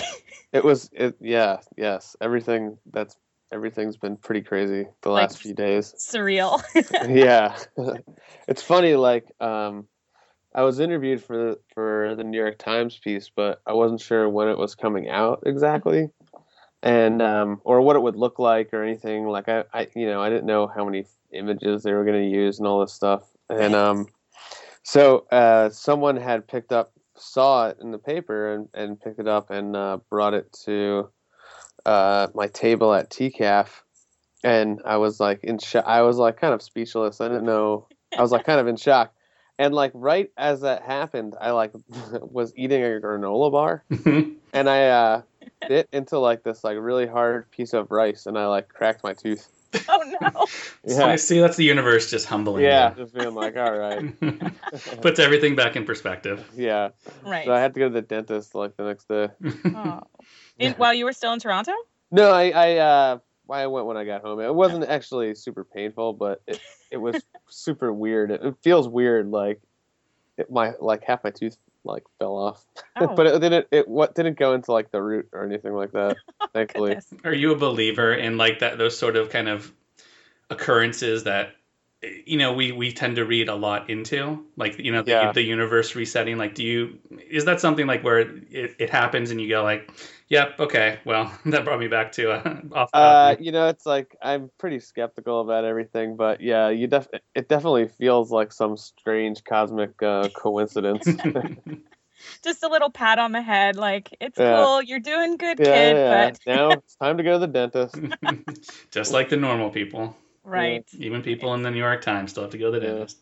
Yes. Everything's been pretty crazy the last few days. Surreal. Yeah. It's funny, I was interviewed for the New York Times piece, but I wasn't sure when it was coming out exactly. And or what it would look like or anything. I didn't know how many images they were going to use and all this stuff. And so someone had saw it in the paper and picked it up and brought it to my table at TCAF, and I was in shock. I was kind of speechless. I didn't know. I was kind of in shock. And right as that happened, I was eating a granola bar, and I bit into this really hard piece of rice, and I cracked my tooth. Oh no! Yeah, see, that's the universe just humbling. Yeah, you. just being all right. Puts everything back in perspective. Yeah, right. So I had to go to the dentist the next day. Oh. While you were still in Toronto? No, I went when I got home. It wasn't actually super painful, but it was super weird. It feels weird, half my tooth fell off. Oh. But it didn't go into the root or anything like that. Thankfully. Goodness. Are you a believer in those sort of kind of occurrences that we tend to read a lot into, the universe resetting? Is that something where it happens and you go yep, okay, well, that brought me back to off. It's I'm pretty skeptical about everything, but yeah, it definitely feels like some strange cosmic coincidence. Just a little pat on the head, it's cool, you're doing good, kid. Yeah. But Now it's time to go to the dentist. Just like the normal people. Right. Even people in the New York Times still have to go to the dentist.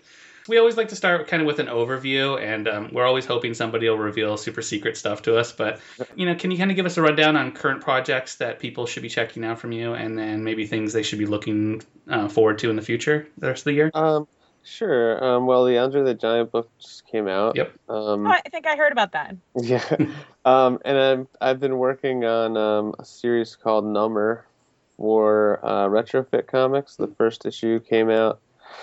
we always like to start kind of with an overview, and we're always hoping somebody will reveal super secret stuff to us. But, can you kind of give us a rundown on current projects that people should be checking out from you, and then maybe things they should be looking forward to in the future, the rest of the year? Sure. Well, the Andre the Giant book just came out. Yep. I think I heard about that. Yeah. And I've been working on a series called Number for Retrofit Comics. The first issue came out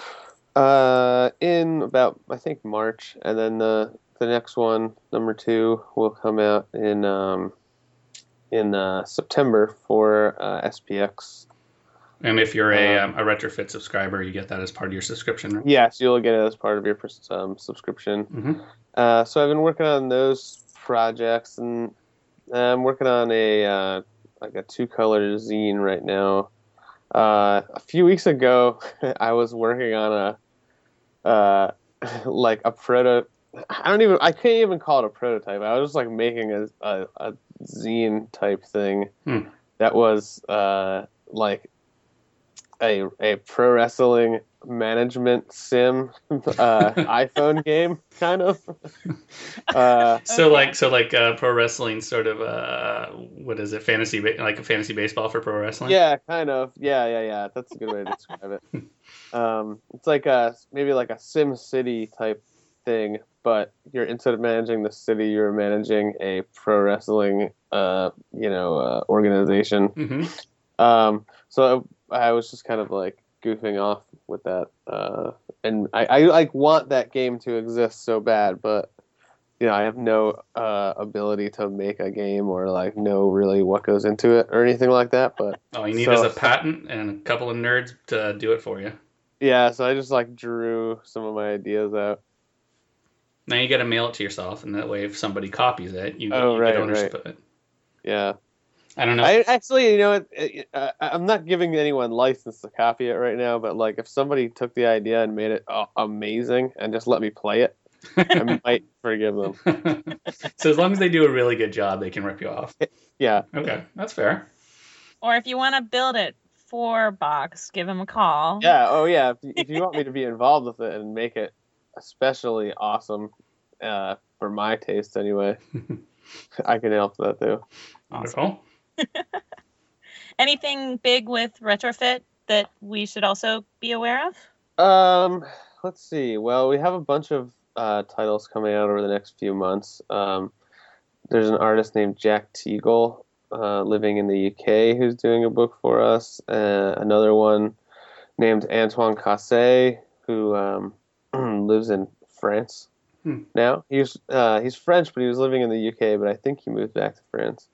in about, I think, March, and then the next one, number 2, will come out in September for SPX. And if you're a Retrofit subscriber, you get that as part of your subscription, right? Yes, you'll get it as part of your subscription. Mm-hmm. So I've been working on those projects, and I'm working on a 2-color zine right now. A few weeks ago, I was working on a proto. I can't even call it a prototype. I was just like making a zine type thing that was like a pro wrestling management sim iPhone game, kind of. So like pro wrestling sort of what is it, like a fantasy baseball for pro wrestling? Yeah, kind of. Yeah. That's a good way to describe it. It's like maybe like a Sim City type thing, but instead of managing the city, you're managing a pro wrestling organization. Mm-hmm. So I was just kind of like goofing off with that, and I like want that game to exist so bad, but I have no ability to make a game or like know really what goes into it or anything like that. But all you need is a patent and a couple of nerds to do it for you. Yeah, so I just like drew some of my ideas out. Now you got to mail it to yourself, and that way, if somebody copies it, you get ownership of it. Yeah. I don't know. I actually, I'm not giving anyone license to copy it right now, but like if somebody took the idea and made it amazing and just let me play it, I might forgive them. So as long as they do a really good job, they can rip you off. Yeah. Okay, that's fair. Or if you want to build it for Box, give him a call. Yeah. Oh, yeah. If you want me to be involved with it and make it especially awesome, for my taste anyway, I can help that too. Wonderful. Anything big with Retrofit that we should also be aware of? Let's see. Well, we have a bunch of titles coming out over the next few months. There's an artist named Jack Teagle living in the UK who's doing a book for us. Another one named Antoine Casse who lives in France now. He's French, but he was living in the UK, but I think he moved back to France.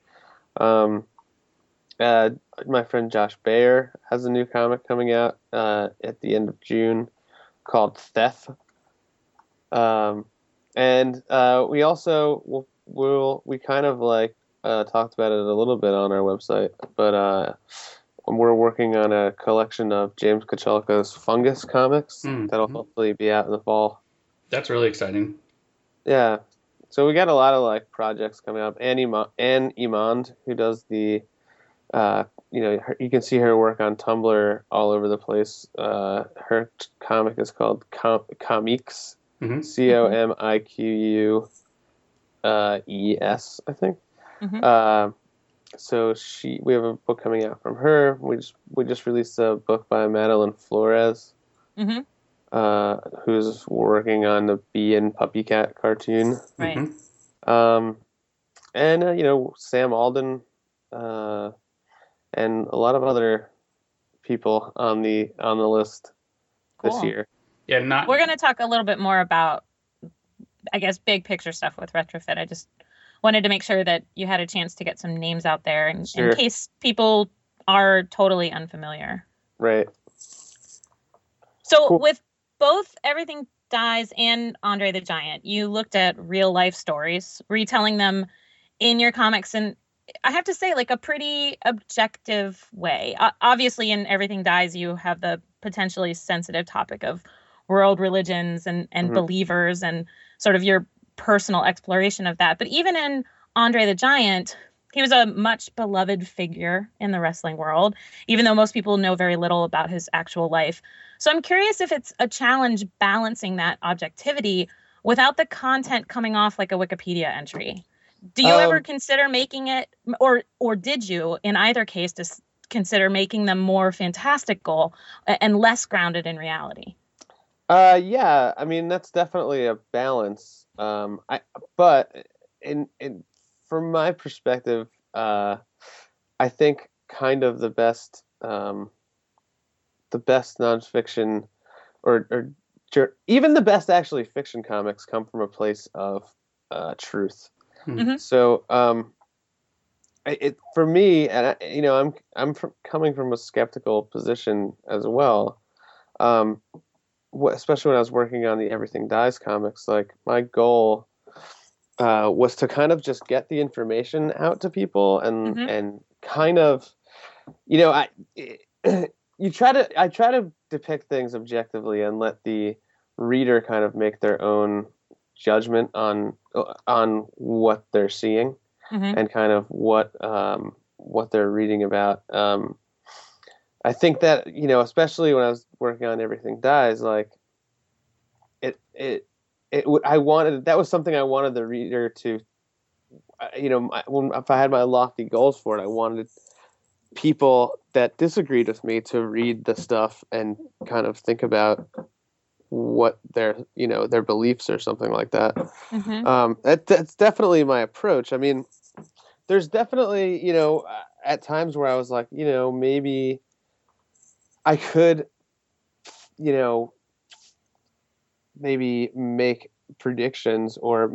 My friend Josh Bayer has a new comic coming out at the end of June called Theft. And we also we kind of like talked about it a little bit on our website, but we're working on a collection of James Kochalka's Fungus comics that'll hopefully be out in the fall. That's really exciting. Yeah. So we got a lot of like projects coming up. Anne Imond, who does the, you can see her work on Tumblr all over the place. Her comic is called Comiques, Comiques, I think. So we have a book coming out from her. We just released a book by Madeline Flores, who's working on the Bee and Puppy Cat cartoon. Right. And Sam Alden, and a lot of other people on the list this year. Yeah, We're going to talk a little bit more about, I guess, big picture stuff with Retrofit. I just wanted to make sure that you had a chance to get some names out there in case people are totally unfamiliar. Right. So with both Everything Dies and Andre the Giant, you looked at real life stories, retelling them in your comics, and I have to say, like, a pretty objective way. Obviously, in Everything Dies, you have the potentially sensitive topic of world religions and believers and sort of your personal exploration of that. But even in Andre the Giant, he was a much beloved figure in the wrestling world, even though most people know very little about his actual life. So I'm curious if it's a challenge balancing that objectivity without the content coming off like a Wikipedia entry. Do you ever consider making it, or did you, in either case, just consider making them more fantastical and less grounded in reality? Yeah, I mean that's definitely a balance. But from my perspective, I think kind of the best nonfiction, or even the best actually fiction comics come from a place of truth. Mm-hmm. So for me, and I'm coming from a skeptical position as well. Especially when I was working on the Everything Dies comics, like my goal was to kind of just get the information out to people and kind of, I try to depict things objectively and let the reader kind of make their own judgment on what they're seeing and kind of what they're reading about. I think that, especially when I was working on Everything Dies, like that was something I wanted the reader to, if I had my lofty goals for it, I wanted people that disagreed with me to read the stuff and kind of think about what their beliefs or something like that. That's definitely my approach. I mean, there's definitely, at times where I was like, maybe I could, maybe make predictions or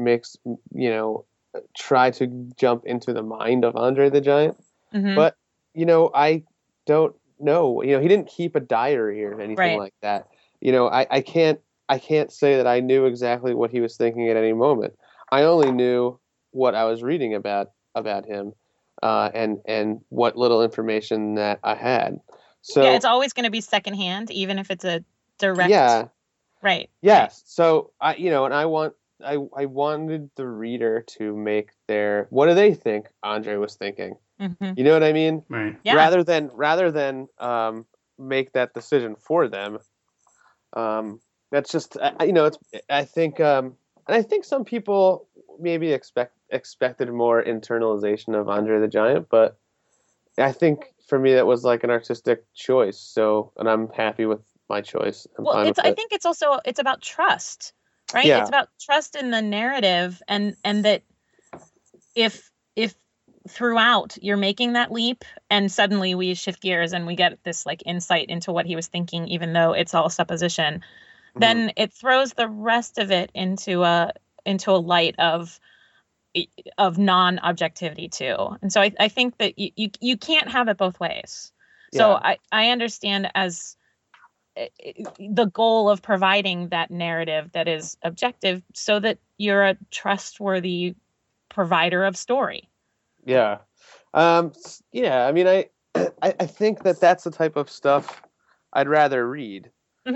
try to jump into the mind of Andre the Giant. But, I don't know. He didn't keep a diary or anything like that. I can't say that I knew exactly what he was thinking at any moment. I only knew what I was reading about him, and what little information that I had. So yeah, it's always going to be secondhand, even if it's a direct. Yeah. Right. Yes. Right. So I wanted the reader to make what do they think Andre was thinking? You know what I mean? Right. Yeah. Rather than make that decision for them. That's just it's. I think and I think some people maybe expected more internalization of Andre the Giant, but I think for me that was like an artistic choice. So, and I'm happy with my choice. I think it's about trust, right? Yeah. It's about trust in the narrative, and that if throughout you're making that leap and suddenly we shift gears and we get this like insight into what he was thinking, even though it's all supposition, then it throws the rest of it into a light of non-objectivity too. And so I think that you can't have it both ways. So I understand as the goal of providing that narrative that is objective so that you're a trustworthy provider of story. Yeah. I mean, I think that's the type of stuff I'd rather read,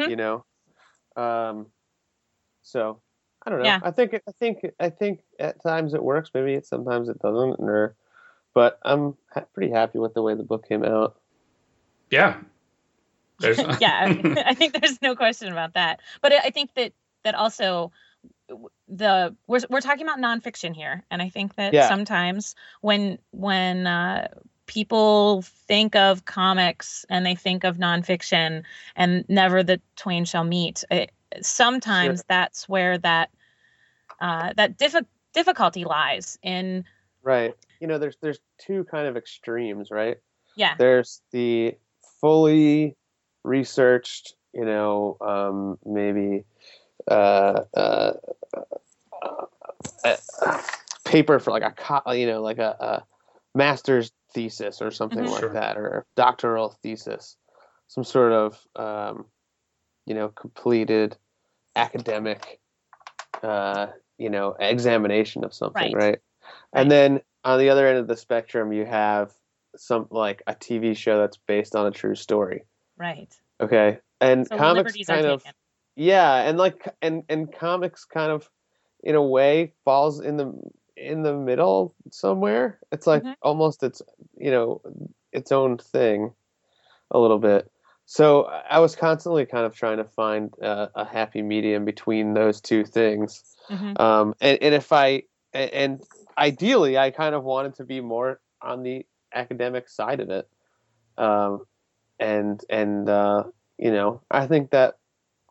so I don't know. Yeah. I think at times it works. Maybe sometimes it doesn't, but I'm pretty happy with the way the book came out. Yeah. Yeah, I think there's no question about that. But I think that also we're talking about nonfiction here, and I think that sometimes when people think of comics and they think of nonfiction and never the twain shall meet, sometimes that's where that difficulty lies in. Right. There's two kind of extremes, right? Yeah. There's the fully researched, maybe paper for like a master's thesis or something like that, or a doctoral thesis, some sort of completed academic examination of something, right? And then on the other end of the spectrum you have some like a TV show that's based on a true story. Right. Okay. And so comics kind of and comics kind of in a way falls in the middle somewhere. It's like almost its own thing a little bit. So I was constantly kind of trying to find a happy medium between those two things. Mm-hmm. And ideally, I kind of wanted to be more on the academic side of it. I think that,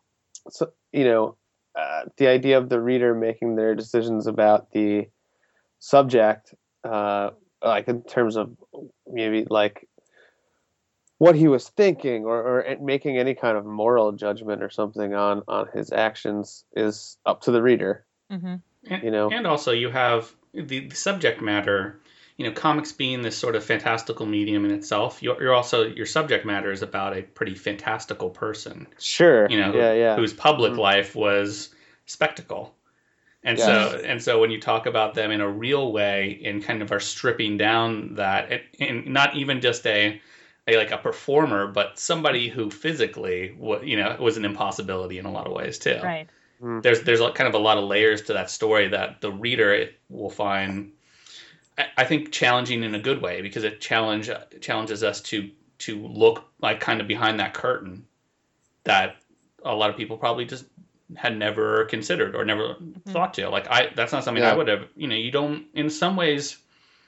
the idea of the reader making their decisions about the subject, like in terms of maybe like what he was thinking or making any kind of moral judgment or something on his actions is up to the reader. Mm-hmm. And also you have the subject matter. Comics being this sort of fantastical medium in itself, your subject matter is about a pretty fantastical person. Sure. Whose public life was spectacle. And so when you talk about them in a real way and kind of are stripping down that, and not even just a performer, but somebody who physically was an impossibility in a lot of ways too. Right. There's kind of a lot of layers to that story that the reader will find, I think, challenging in a good way, because it challenges us to look like kind of behind that curtain that a lot of people probably just had never considered or never thought to. Like that's not something I would have. You don't. In some ways,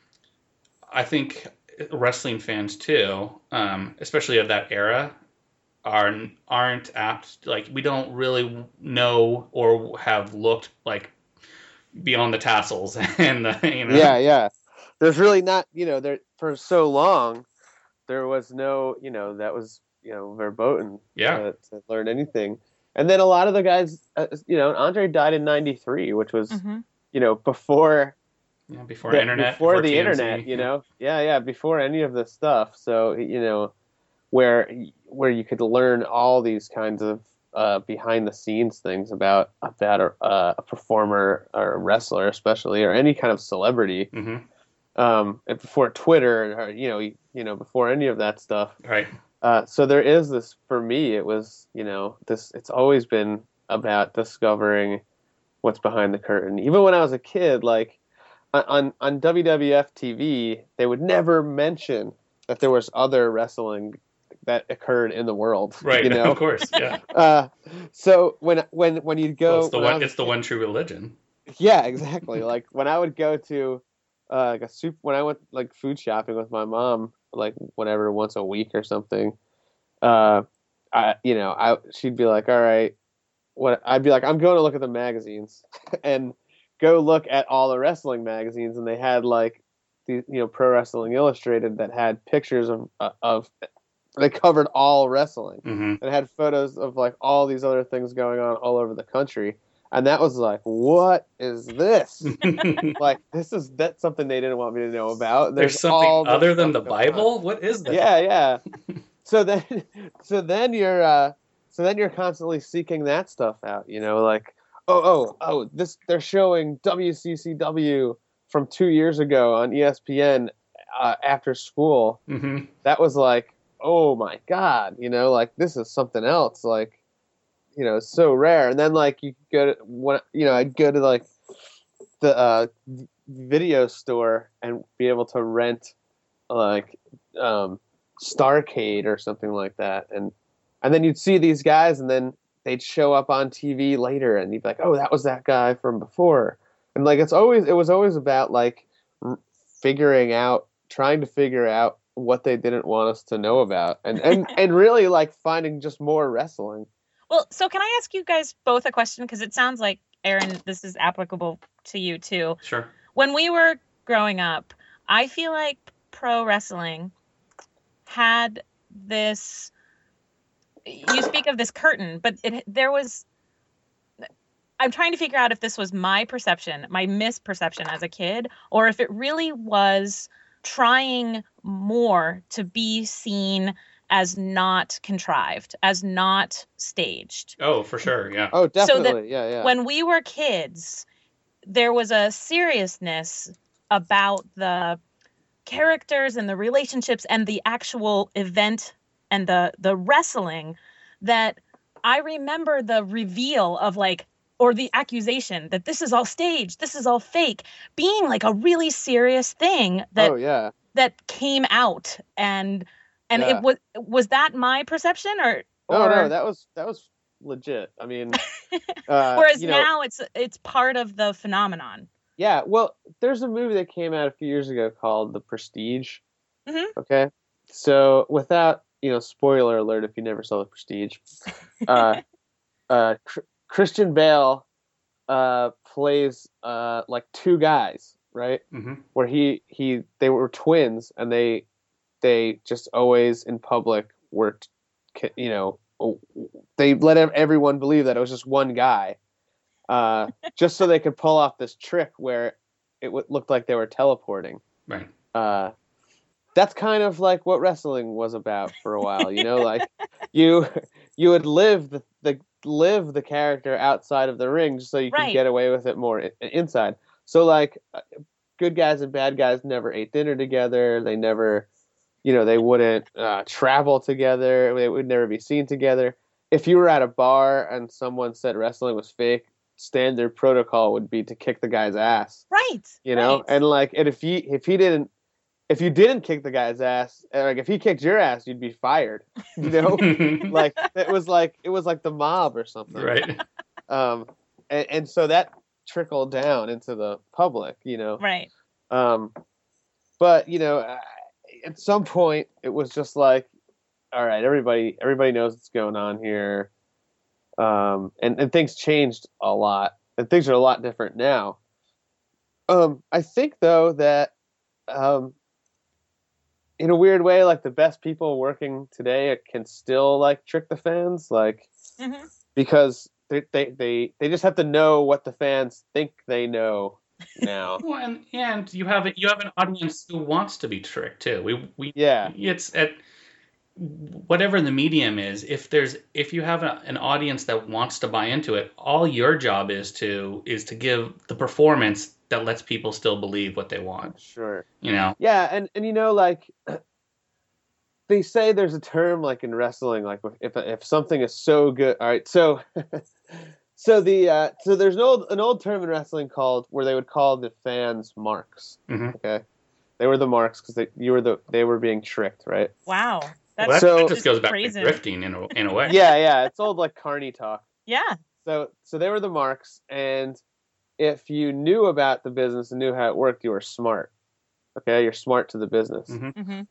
I think wrestling fans too, especially of that era, aren't apt. Like, we don't really know or have looked like beyond the tassels and Yeah. There's really not, there for so long, there was no, that was, verboten to learn anything. And then a lot of the guys, Andre died in 93, which was, before internet, before the internet, before any of this stuff. So, where you could learn all these kinds of behind the scenes things about a performer or a wrestler, especially, or any kind of celebrity. And before Twitter, or before any of that stuff. Right. So there is this, for me, it was, it's always been about discovering what's behind the curtain. Even when I was a kid, like on WWF TV, they would never mention that there was other wrestling that occurred in the world. Right. Of course. Yeah. So when you'd go, it's the one true religion. Yeah, exactly. Like when I would go to when I went like food shopping with my mom, like whatever, once a week or something, she'd be like, all right, I'd be like, I'm going to look at the magazines and go look at all the wrestling magazines. And they had like the, Pro Wrestling Illustrated that had pictures of they covered all wrestling and had photos of like all these other things going on all over the country. And that was like, what is this? Like, that's something they didn't want me to know about. There's something other than the Bible? What is that? Yeah. So then you're constantly seeking that stuff out, like, they're showing WCCW from 2 years ago on ESPN after school. That was like, oh my God, like, this is something else, like, it's so rare. And then like you go to I'd go to like the video store and be able to rent like Starcade or something like that, and then you'd see these guys, and then they'd show up on TV later, and you'd be like, oh, that was that guy from before. And like it was always about like trying to figure out what they didn't want us to know about, and really like finding just more wrestling. Well, so can I ask you guys both a question? Because it sounds like, Aaron, this is applicable to you too. Sure. When we were growing up, I feel like pro wrestling had this, you speak of this curtain, but I'm trying to figure out if this was my perception, my misperception as a kid, or if it really was trying more to be seen as not contrived, as not staged. Oh, for sure, yeah. Oh, definitely, so that yeah. When we were kids, there was a seriousness about the characters and the relationships and the actual event and the wrestling that I remember the reveal of like, or the accusation that this is all staged, this is all fake, being like a really serious thing that that came out. And And Yeah. was that my perception or No, that was legit. I mean, whereas you know, now it's part of the phenomenon. yeah. Well, there's a movie that came out a few years ago called The Prestige. Mhm. Okay, so without spoiler alert if you never saw The Prestige, Christian Bale plays like two guys, right? Mm-hmm. Where they were twins, and they just always in public were, they let everyone believe that it was just one guy, just so they could pull off this trick where it looked like they were teleporting. Right. That's kind of like what wrestling was about for a while, like you would live the character outside of the ring just so you could Right. get away with it more inside. So like good guys and bad guys never ate dinner together. They never, they wouldn't travel together. They would never be seen together. If you were at a bar and someone said wrestling was fake, standard protocol would be to kick the guy's ass. Right. Right. And if you didn't kick the guy's ass, like if he kicked your ass, you'd be fired. Like it was like the mob or something. Right. And so that trickled down into the public, Right. But at some point it was just like, all right, everybody knows what's going on here. And things changed a lot, and things are a lot different now. I think though that, in a weird way, like the best people working today can still like trick the fans, like Mm-hmm. because they just have to know what the fans think they know now. Well, and you have an audience who wants to be tricked too. Yeah. It's at whatever the medium is. If you have an audience that wants to buy into it, all your job is to give the performance that lets people still believe what they want. Sure. Yeah, and like they say there's a term like in wrestling, like if something is so good. All right, so so there's an old term in wrestling where they would call the fans marks. Mm-hmm. Okay, they were the marks because they were being tricked, right? Wow. That just goes back crazy. to drifting in a way. Yeah, it's old like carny talk. Yeah. So they were the marks, and if you knew about the business and knew how it worked, you were smart. Okay, you're smart to the business. Mm-hmm. Mm-hmm.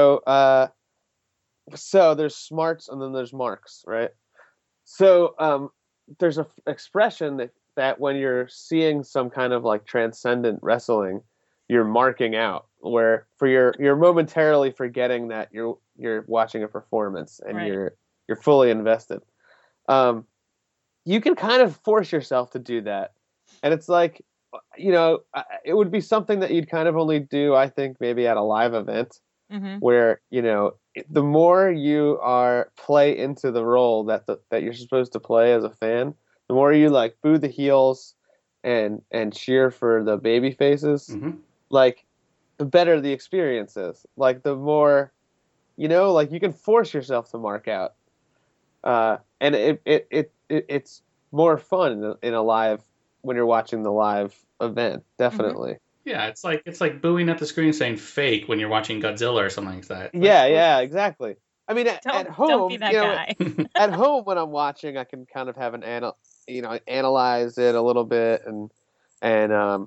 So there's smarts and then there's marks, right? So there's an expression that when you're seeing some kind of like transcendent wrestling, you're marking out, where you're momentarily forgetting that you're watching a performance and Right. you're fully invested. You can kind of force yourself to do that. And it's like, it would be something that you'd kind of only do, I think, maybe at a live event, Mm-hmm. where, the more you play into the role that you're supposed to play as a fan, the more you like boo the heels and cheer for the baby faces, Mm-hmm. like the better the experience is. Like the more, like you can force yourself to mark out. And it's more fun in a live, when you're watching the live event, definitely. Yeah, it's like booing at the screen saying fake when you're watching Godzilla or something like that. Yeah, exactly. I mean, at home, Don't be that guy. at home when I'm watching, I can kind of have analyze it a little bit and and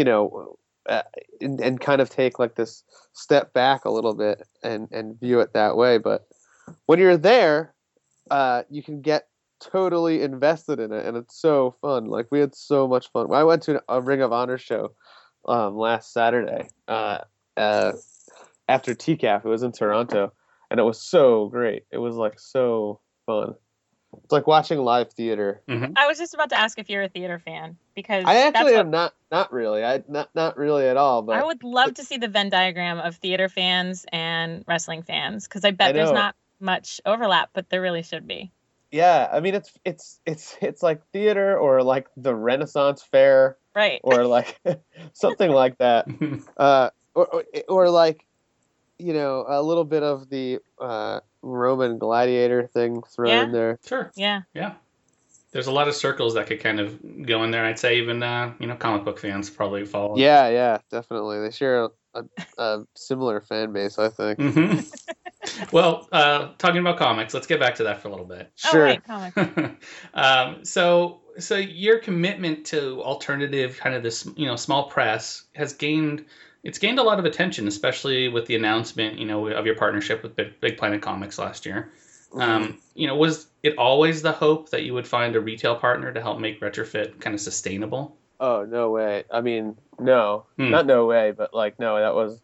kind of take like this step back a little bit and view it that way. But when you're there, you can get totally invested in it, and it's so fun. Like we had so much fun. I went to a Ring of Honor show last Saturday after TCAF. It was in Toronto, and it was so great. It was like so fun. It's like watching live theater. Mm-hmm. I was just about to ask if you're a theater fan, because I actually am not really. Not really at all. But I would love to see the Venn diagram of theater fans and wrestling fans, because I bet there's not much overlap, but there really should be. Yeah, I mean it's like theater or like the Renaissance Fair, Right. or like something like that, or like a little bit of the Roman gladiator thing thrown in there. Sure. Yeah. Yeah. There's a lot of circles that could kind of go in there. I'd say even comic book fans probably follow. Yeah, definitely. They share a similar fan base, I think. Mm-hmm. Well, talking about comics, let's get back to that for a little bit. Sure. Oh, right, comics. So your commitment to alternative, kind of this, small press has gained a lot of attention, especially with the announcement, of your partnership with Big Planet Comics last year. Was it always the hope that you would find a retail partner to help make Retrofit kind of sustainable? Oh, no way. I mean, no, not no way, but like, no, that was,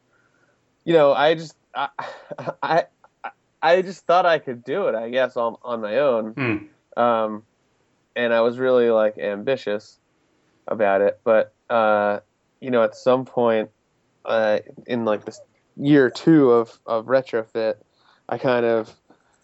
I just thought I could do it, I guess, on my own. And I was really like ambitious about it. But, at some point in like this year 2 of Retrofit, I kind of,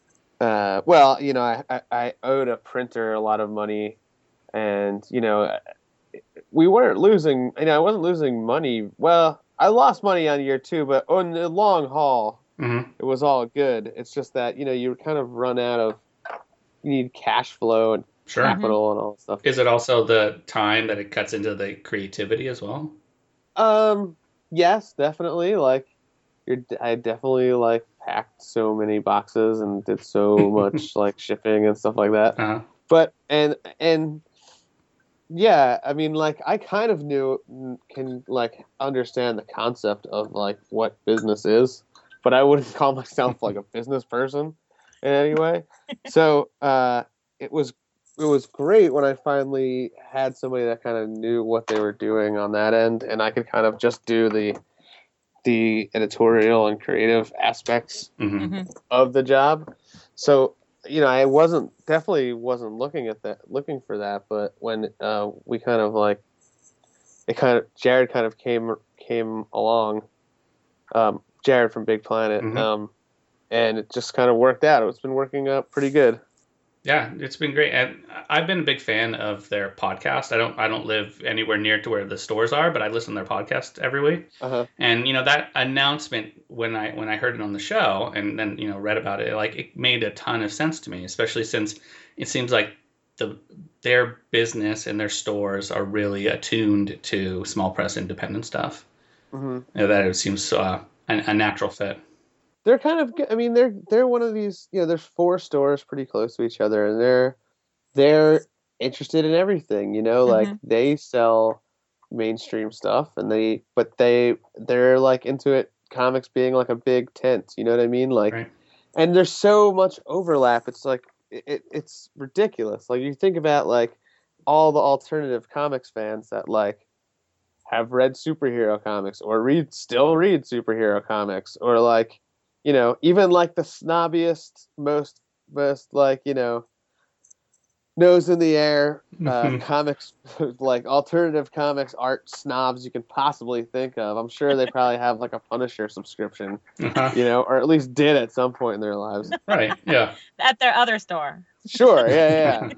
I owed a printer a lot of money, and, we weren't losing, I wasn't losing money. Well, I lost money on year 2, but on the long haul, it was all good. It's just that, you kind of run out of, you need cash flow and capital and all that stuff. Is it also the time that it cuts into the creativity as well? Yes, definitely. Like, I definitely like packed so many boxes and did so much like shipping and stuff like that. Uh-huh. But and yeah, I mean, like, I kind of can like understand the concept of like what business is, but I wouldn't call myself like a business person in any way. So it was great when I finally had somebody that kind of knew what they were doing on that end, and I could kind of just do the editorial and creative aspects of the job. So, I definitely wasn't looking for that, but when we kind of like, Jared kind of came along, Jared from Big Planet, and it just kind of worked out. It's been working out pretty good. Yeah, it's been great, and I've been a big fan of their podcast. I don't live anywhere near to where the stores are, but I listen to their podcast every week. And that announcement, when I heard it on the show and then read about it, like, it made a ton of sense to me, especially since it seems like their business and their stores are really attuned to small press independent stuff. That it seems a natural fit. They're kind of, I mean, they're one of these, there's 4 stores pretty close to each other, and they're interested in everything, like, they sell mainstream stuff, and they're like into it, comics being like a big tent, you know what I mean? Like, and there's so much overlap. It's like, it's ridiculous. Like, you think about like all the alternative comics fans that like have read superhero comics or still read superhero comics, or like, even like the snobbiest, most like, nose in the air comics, like alternative comics art snobs you can possibly think of. I'm sure they probably have like a Punisher subscription, or at least did at some point in their lives. Right. Yeah. At their other store. Sure. Yeah.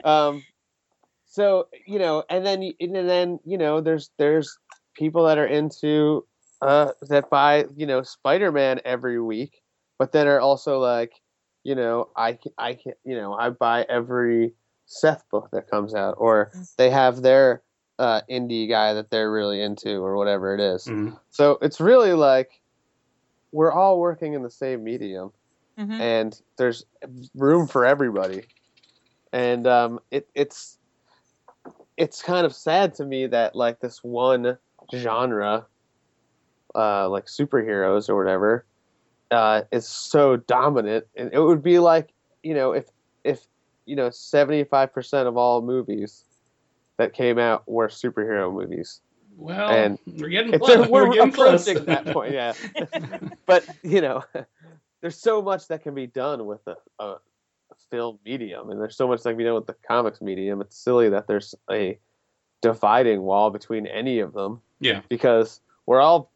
So, and then there's people that are into that buy, Spider-Man every week, but then are also like, I buy every Seth book that comes out, or they have their indie guy that they're really into, or whatever it is. So it's really like we're all working in the same medium, and there's room for everybody. And it's kind of sad to me that like this one genre, like superheroes or whatever, is so dominant. And it would be like, if 75% of all movies that came out were superhero movies. Well, and we're getting close. We're getting approaching that point, yeah. But there's so much that can be done with a film medium, and there's so much that can be done with the comics medium. It's silly that there's a dividing wall between any of them. Yeah, because we're all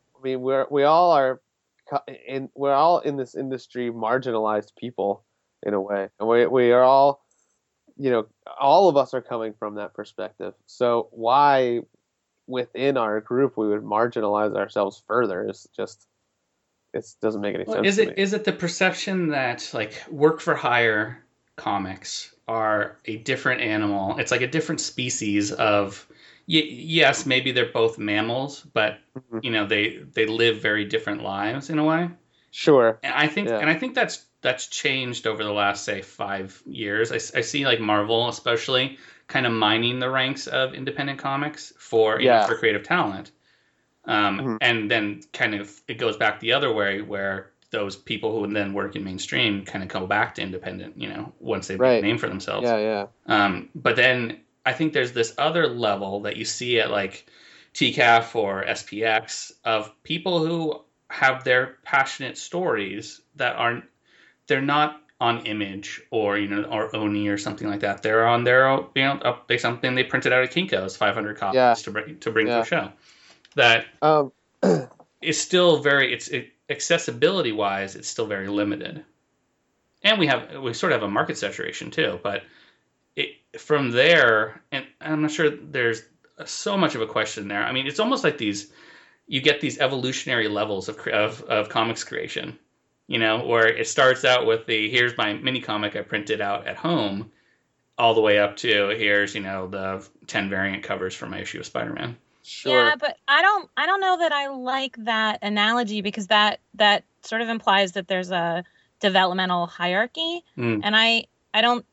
in this industry marginalized people in a way, and we are all, all of us are coming from that perspective. So why within our group we would marginalize ourselves further is just, it doesn't make any sense. Is it the perception that like work for hire comics are a different animal? It's like a different species of, yes, maybe they're both mammals, but they live very different lives in a way. Sure. And I think that's changed over the last, say, 5 years. I see like Marvel especially kind of mining the ranks of independent comics for for creative talent. And then kind of it goes back the other way where those people who then work in mainstream kind of go back to independent, once they've made a name for themselves. But then I think there's this other level that you see at like TCAF or SPX of people who have their passionate stories that they're not on Image or or Oni or something like that. They're on their own, something they printed out at Kinko's 500 copies to bring to the show. That is still very accessibility wise, it's still very limited, and we sort of have a market saturation too. But from there, and I'm not sure there's so much of a question there. I mean, it's almost like you get these evolutionary levels of comics creation, where it starts out with here's my mini comic I printed out at home, all the way up to here's the 10 variant covers for my issue of Spider-Man. Sure. Yeah, but I don't know that I like that analogy, because that sort of implies that there's a developmental hierarchy, and I don't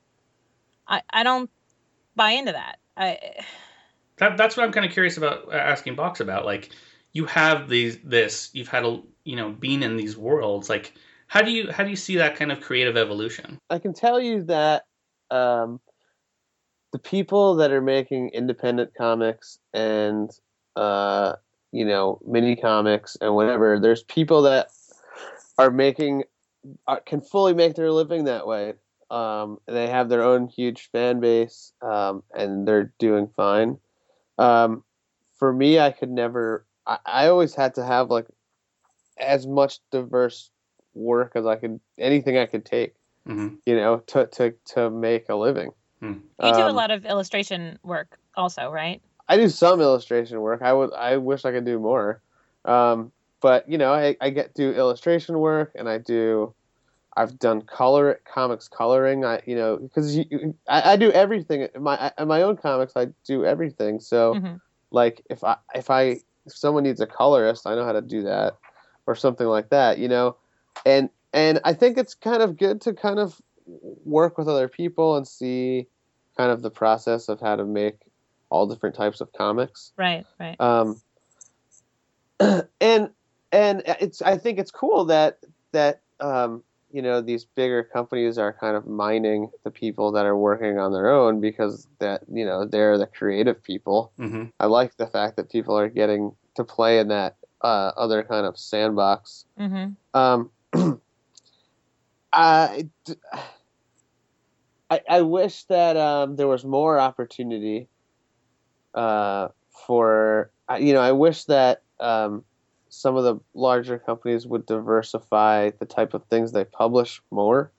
buy into that. That's what I'm kind of curious about asking Box about. Like, you have you've had being in these worlds. Like, how do you see that kind of creative evolution? I can tell you that the people that are making independent comics and mini comics and whatever, there's people that can fully make their living that way. They have their own huge fan base, and they're doing fine. For me, I could never. I always had to have like as much diverse work as I could, anything I could take, to make a living. You do a lot of illustration work also, right? I do some illustration work. I wish I could do more. But I do illustration work, and I've done comics coloring. Because I do everything in my own comics. I do everything. So like if someone needs a colorist, I know how to do that, or something like that. And I think it's kind of good to kind of work with other people and see kind of the process of how to make all different types of comics. Right. And I think it's cool that these bigger companies are kind of mining the people that are working on their own, because they're the creative people. I like the fact that people are getting to play in that other kind of sandbox. I wish that there was more opportunity for. I wish that some of the larger companies would diversify the type of things they publish more.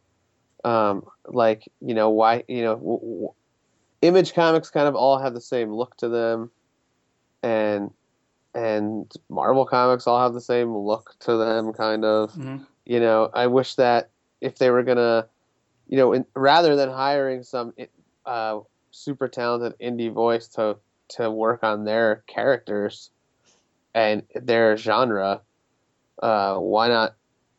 Image comics kind of all have the same look to them, and Marvel comics all have the same look to them, kind of. I wish that if they were gonna, rather than hiring some super talented indie voice to work on their characters and their genre, why not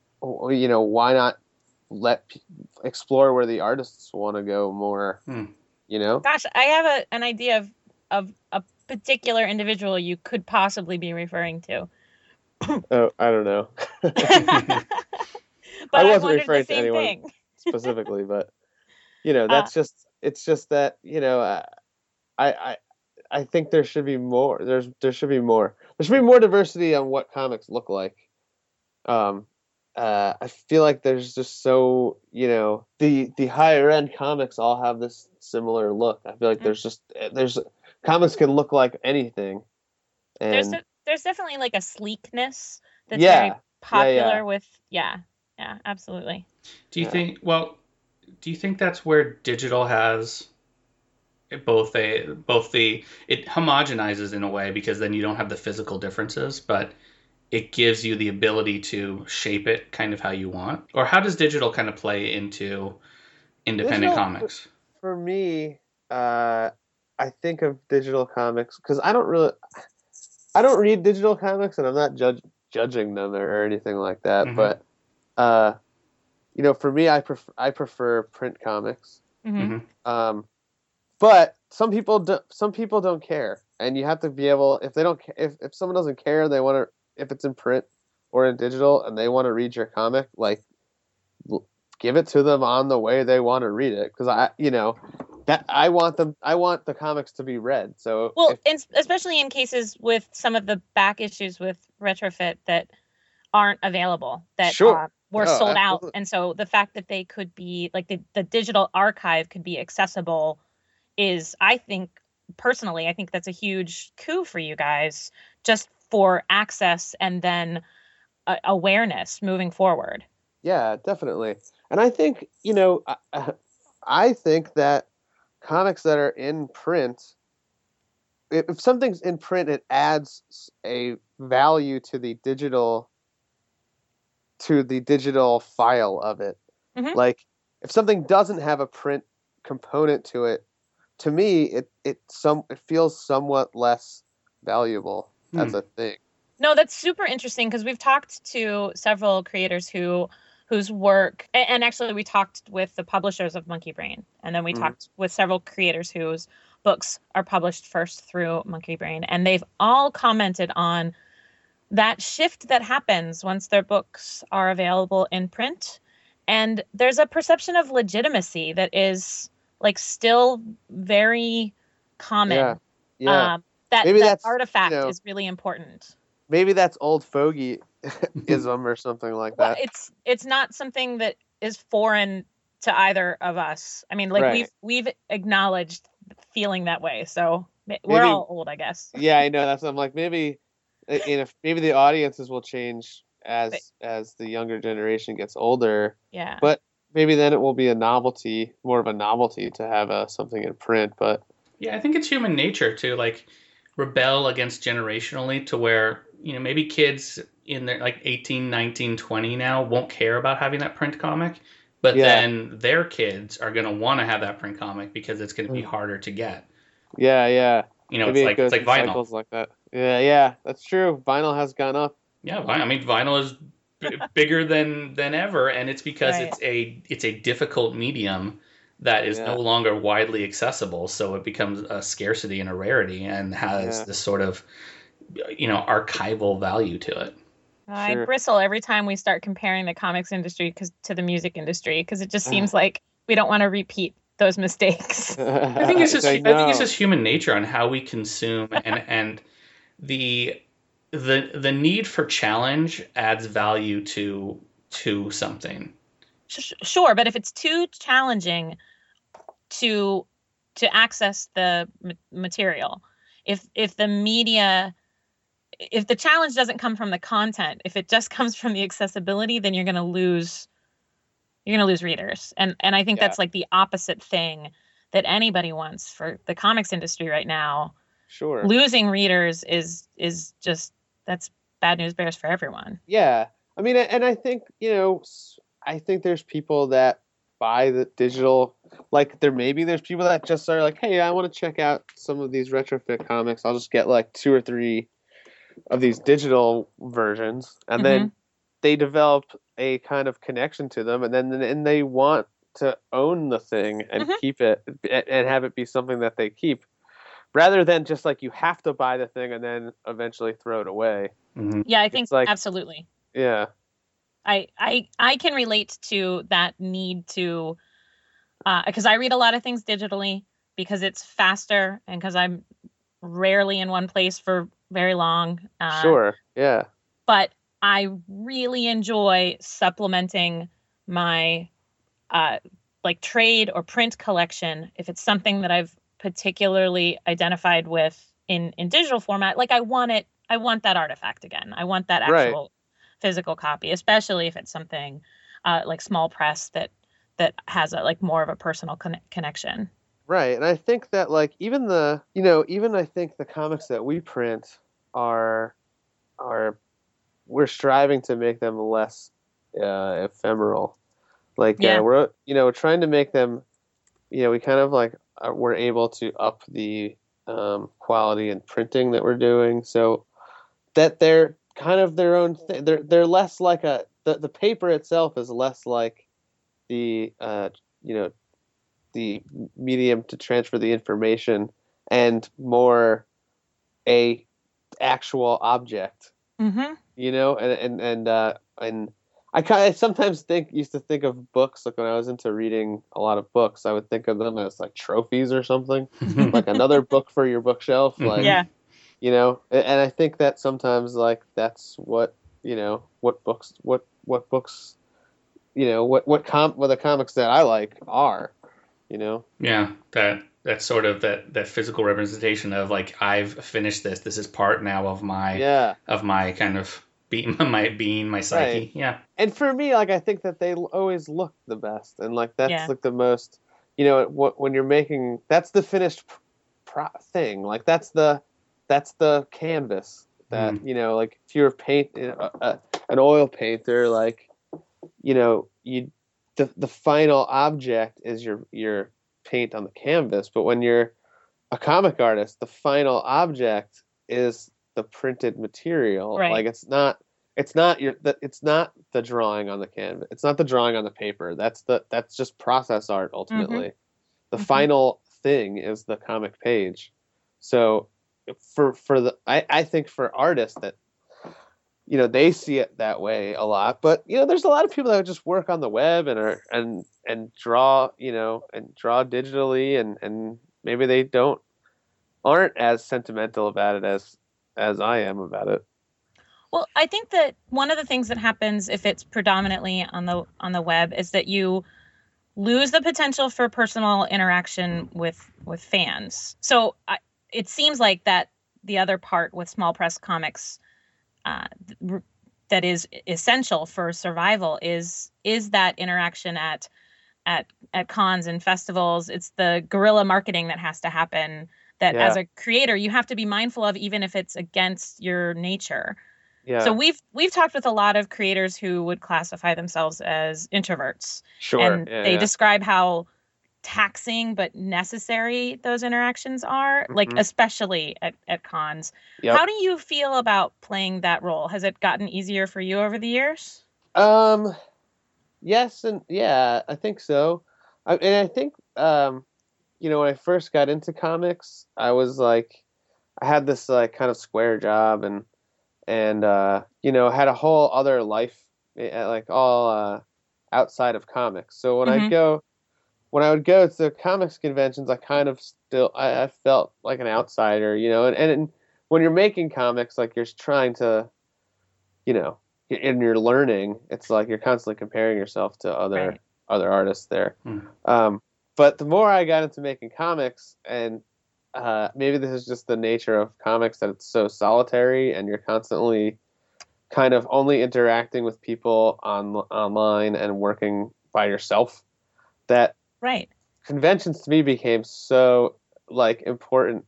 explore where the artists want to go more? Gosh, I have an idea of a particular individual you could possibly be referring to. Oh, I don't know. But I wasn't referring to anyone specifically, but that's it's just that I think there should be more. There should be more. There should be more diversity on what comics look like. I feel like there's just so the higher end comics all have this similar look. I feel like there's comics can look like anything. And there's definitely like a sleekness that's very popular with absolutely. Do you think that's where digital has it homogenizes in a way, because then you don't have the physical differences, but it gives you the ability to shape it kind of how you want? Or how does digital kind of play into independent comics? For me, I think of digital comics because I don't read digital comics, and I'm not judging them or anything like that. But for me, I prefer print comics. But some people don't care, and you have to be able, if someone doesn't care, they want to, if it's in print or in digital and they want to read your comic, like, give it to them on the way they want to read it, because I want the comics to be read. So especially in cases with some of the back issues with Retrofit that aren't available, that were sold out, and so the fact that they could be, like, the digital archive could be accessible is, I think that's a huge coup for you guys, just for access and then awareness moving forward. Yeah, definitely. And I think, I think that comics that are in print, if something's in print, it adds a value to the digital file of it. Like, if something doesn't have a print component to it, to me, it feels somewhat less valuable as a thing. No, that's super interesting, because we've talked to several creators whose work, and actually we talked with the publishers of Monkey Brain, and then we talked with several creators whose books are published first through Monkey Brain, and they've all commented on that shift that happens once their books are available in print. And there's a perception of legitimacy that is, like, still very common. Yeah. That artifact is really important. Maybe that's old fogey-ism or something like that. Well, it's not something that is foreign to either of us. I mean, like, we've acknowledged feeling that way, so we're all old, I guess. Yeah, I know. That's, I'm like, maybe the audiences will change as the younger generation gets older. Yeah. But maybe then it will be more of a novelty to have something in print. But yeah, I think it's human nature to, like, rebel against generationally, to where, maybe kids in their, like, 18, 19, 20 now won't care about having that print comic, but then their kids are going to want to have that print comic because it's going to be harder to get. Yeah. Maybe it's like vinyl. Cycles like that. Yeah, that's true. Vinyl has gone up. Yeah, I mean, vinyl is bigger than ever, and it's because it's a difficult medium that is no longer widely accessible, so it becomes a scarcity and a rarity, and has this sort of archival value to it. I bristle every time we start comparing the comics industry to the music industry, because it just seems like we don't want to repeat those mistakes. I think it's just human nature on how we consume, and the need for challenge adds value to something. Sure, but if it's too challenging to access the material, if the media, if the challenge doesn't come from the content, if it just comes from the accessibility, then you're going to lose readers. And I think that's, like, the opposite thing that anybody wants for the comics industry right now. Sure. Losing readers is just, that's bad news bears for everyone. Yeah. I mean, and I think, I think there's people that buy the digital, like, there's people that just are like, hey, I want to check out some of these Retrofit comics. I'll just get, like, 2 or 3 of these digital versions, and then they develop a kind of connection to them, and they want to own the thing and keep it and have it be something that they keep, rather than just, like, you have to buy the thing and then eventually throw it away. Yeah, I think, like, absolutely. Yeah. I can relate to that need to, because I read a lot of things digitally because it's faster and because I'm rarely in one place for very long. Sure. Yeah. But I really enjoy supplementing my like trade or print collection if it's something that I've particularly identified with in digital format. Like, I want that artifact again. I want that actual physical copy, especially if it's something like small press that has a, like, more of a personal connection. Right. And I think that, like, even I think the comics that we print are we're striving to make them less ephemeral. Like, we're trying to make them, we kind of, like, we're able to up the quality and printing that we're doing, so that they're kind of their own thing. They're less like the paper itself is less like the the medium to transfer the information and more a actual object. Mm-hmm. And I sometimes used to think of books, like when I was into reading a lot of books, I would think of them as like trophies or something, like another book for your bookshelf, like Yeah. And I think that sometimes like that's what what books what books what the comics that I like are. Yeah, that's sort of that physical representation of like, I've finished this. This is part now of my kind of my psyche. Right. Yeah. And for me, like, I think that they always look the best, and like that's like the most, when you're making, that's the finished thing. Like that's the canvas that like if you're an oil painter, like the final object is your paint on the canvas, but when you're a comic artist, the final object is the printed material. Right. Like it's not the drawing on the canvas. It's not the drawing on the paper. That's just process art ultimately. Mm-hmm. The final thing is the comic page. So I think for artists that they see it that way a lot, but there's a lot of people that just work on the web and draw digitally, and maybe they aren't as sentimental about it as I am about it. Well, I think that one of the things that happens if it's predominantly on the web is that you lose the potential for personal interaction with fans. So it seems like that the other part with small press comics that is essential for survival is that interaction at cons and festivals. It's the guerrilla marketing that has to happen that as a creator you have to be mindful of, even if it's against your nature. Yeah. So we've talked with a lot of creators who would classify themselves as introverts. Sure. And they describe how taxing but necessary those interactions are, like especially at cons. Yep. How do you feel about playing that role? Has it gotten easier for you over the years? Yes, and yeah, I think so. I think when I first got into comics, I was like, I had this like kind of square job and had a whole other life, like all outside of comics. So when I would go to comics conventions, I kind of I felt like an outsider, and when you're making comics, like you're trying to, and you're learning, it's like you're constantly comparing yourself to other artists there. But the more I got into making comics, and maybe this is just the nature of comics, that it's so solitary and you're constantly kind of only interacting with people online and working by yourself, that conventions to me became so like important,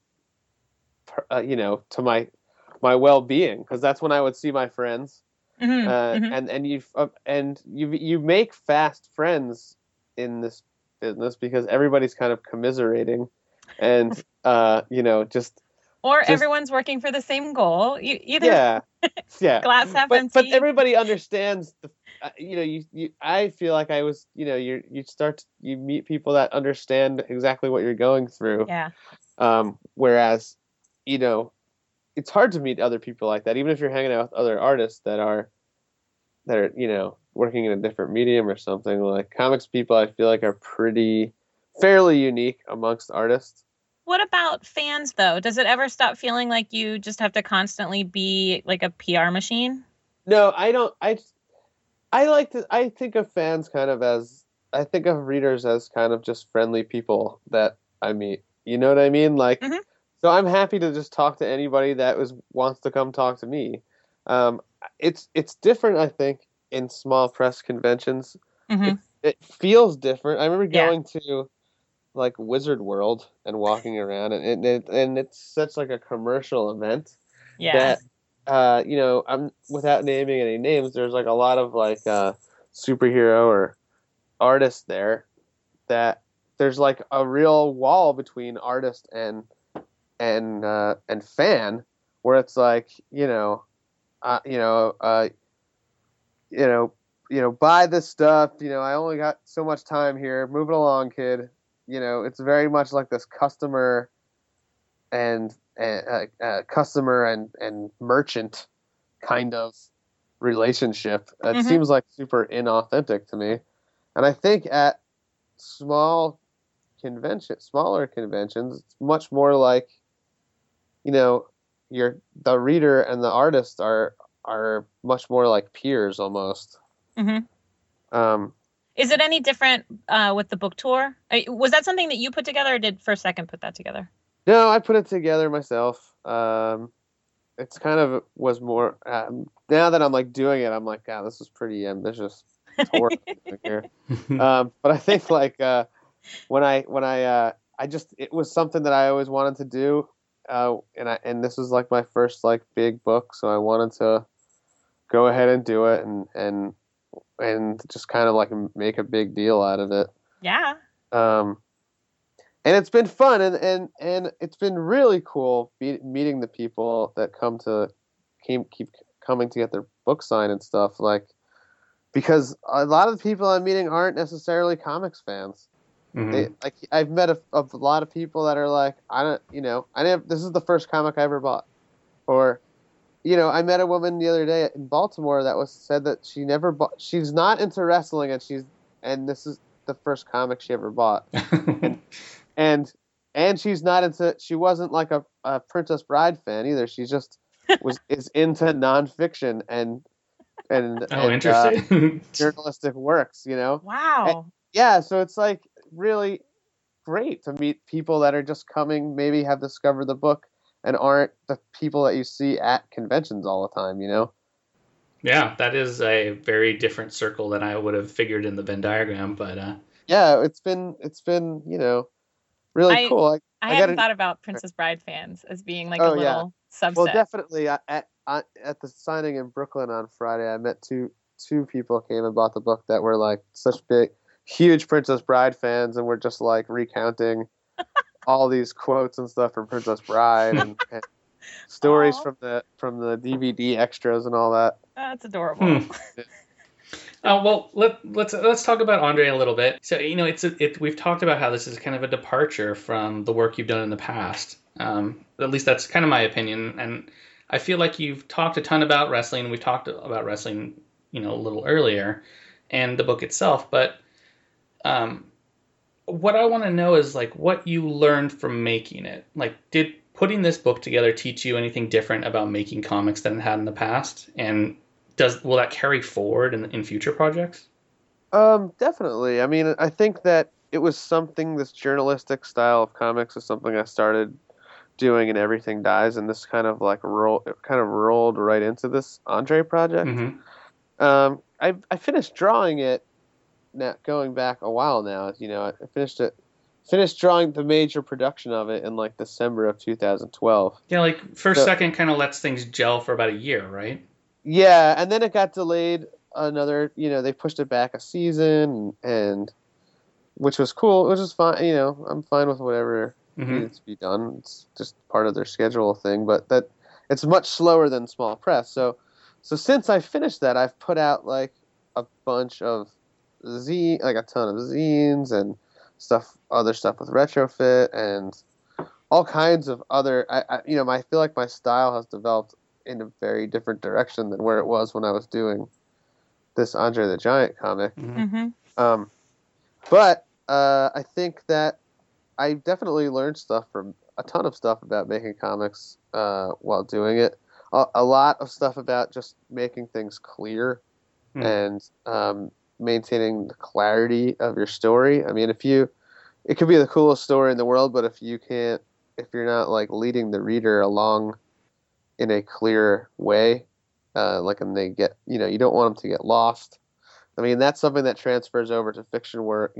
to my well-being, because that's when I would see my friends, and you make fast friends in this business because everybody's kind of commiserating, and everyone's working for the same goal. Glass half empty. But everybody understands I feel like I was, you meet people that understand exactly what you're going through. Yeah. Whereas, it's hard to meet other people like that, even if you're hanging out with other artists that are working in a different medium or something. Like comics people, I feel like are fairly unique amongst artists. What about fans, though? Does it ever stop feeling like you just have to constantly be like a PR machine? No, I don't. I think of fans kind of I think of readers as kind of just friendly people that I meet. You know what I mean? Like, so I'm happy to just talk to anybody that wants to come talk to me. It's different, I think, in small press conventions. It feels different. I remember going to like Wizard World and walking around, and it's such like a commercial event that I'm, without naming any names, there's like a lot of like superhero or artists there, that there's like a real wall between artist and fan, where it's like, buy this stuff. I only got so much time here. Move it along, kid. It's very much like this customer and merchant kind of relationship. It seems like super inauthentic to me. And I think at smaller conventions, it's much more like, the reader and the artist are much more like peers almost. Mm-hmm. Is it any different with the book tour? Was that something that you put together, or did First Second put that together? No, I put it together myself. It's kind of was more. Now that I'm like doing it, I'm like, God, this is pretty ambitious. It's horrible here. But I think like when I just, it was something that I always wanted to do, and this was like my first like big book, so I wanted to go ahead and do it and just kind of like make a big deal out of it. Yeah. And it's been fun, and it's been really cool meeting the people that keep coming to get their book signed and stuff, like, because a lot of the people I'm meeting aren't necessarily comics fans. Mm-hmm. I've met a lot of people that are like, this is the first comic I ever bought, or, I met a woman the other day in Baltimore that said that she never bought. She's not into wrestling, and this is the first comic she ever bought. And she's not into. She wasn't like a Princess Bride fan either. She just is into nonfiction and interesting journalistic works. Wow. Yeah, so it's like really great to meet people that are just coming, maybe have discovered the book and aren't the people that you see at conventions all the time. Yeah, that is a very different circle than I would have figured in the Venn diagram, but yeah, it's been really cool. I hadn't thought about Princess Bride fans as being like a little subset. Well, definitely at the signing in Brooklyn on Friday, I met two people came and bought the book that were like such huge Princess Bride fans, and were just like recounting all these quotes and stuff from Princess Bride and stories from the DVD extras and all that. That's adorable. Well, let's talk about Andre a little bit. So we've talked about how this is kind of a departure from the work you've done in the past. At least that's kind of my opinion, and I feel like you've talked a ton about wrestling. We've talked about wrestling, a little earlier, and the book itself. But what I want to know is like what you learned from making it. Like, did putting this book together teach you anything different about making comics than it had in the past? And will that carry forward in future projects? Definitely. I mean, I think that it was something, this journalistic style of comics is something I started doing in Everything Dies, and this kind of like rolled right into this Andre project. Mm-hmm. I finished drawing it now, going back a while now. I finished drawing the major production of it in like December of 2012. Yeah, like First Second kind of lets things gel for about a year, right? Yeah, and then it got delayed another, they pushed it back a season, and which was cool, which was fine. I'm fine with whatever needs to be done. It's just part of their schedule thing, but that it's much slower than Small Press. So since I finished that, I've put out like a bunch of a ton of zines and other stuff with Retrofit and all kinds of other. I feel like my style has developed in a very different direction than where it was when I was doing this Andre the Giant comic. Mm-hmm. But I think that I definitely learned a ton of stuff about making comics while doing it. A lot of stuff about just making things clear and maintaining the clarity of your story. I mean, it could be the coolest story in the world, but if you're not like leading the reader along in a clear way, and they get, you don't want them to get lost. I mean, that's something that transfers over to fiction work,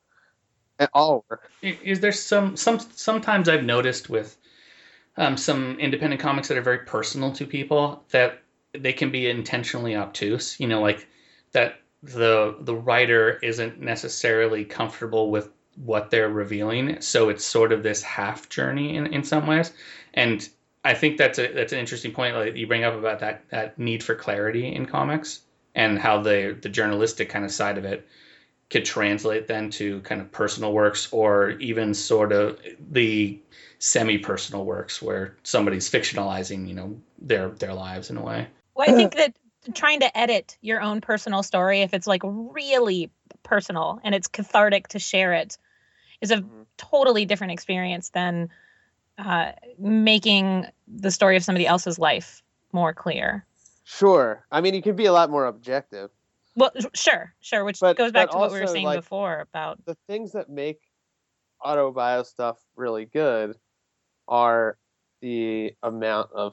all work. Is there sometimes I've noticed with some independent comics that are very personal to people that they can be intentionally obtuse, like that the writer isn't necessarily comfortable with what they're revealing, so it's sort of this half journey in some ways. And I think that's an interesting point like you bring up about that need for clarity in comics and how the journalistic kind of side of it could translate then to kind of personal works or even sort of the semi-personal works where somebody's fictionalizing, their lives in a way. Well, I think that trying to edit your own personal story, if it's like really personal and it's cathartic to share it, is a totally different experience than making the story of somebody else's life more clear. Sure. I mean, you can be a lot more objective. Well, sure, which goes back to what we were saying before about the things that make autobio stuff really good are the amount of,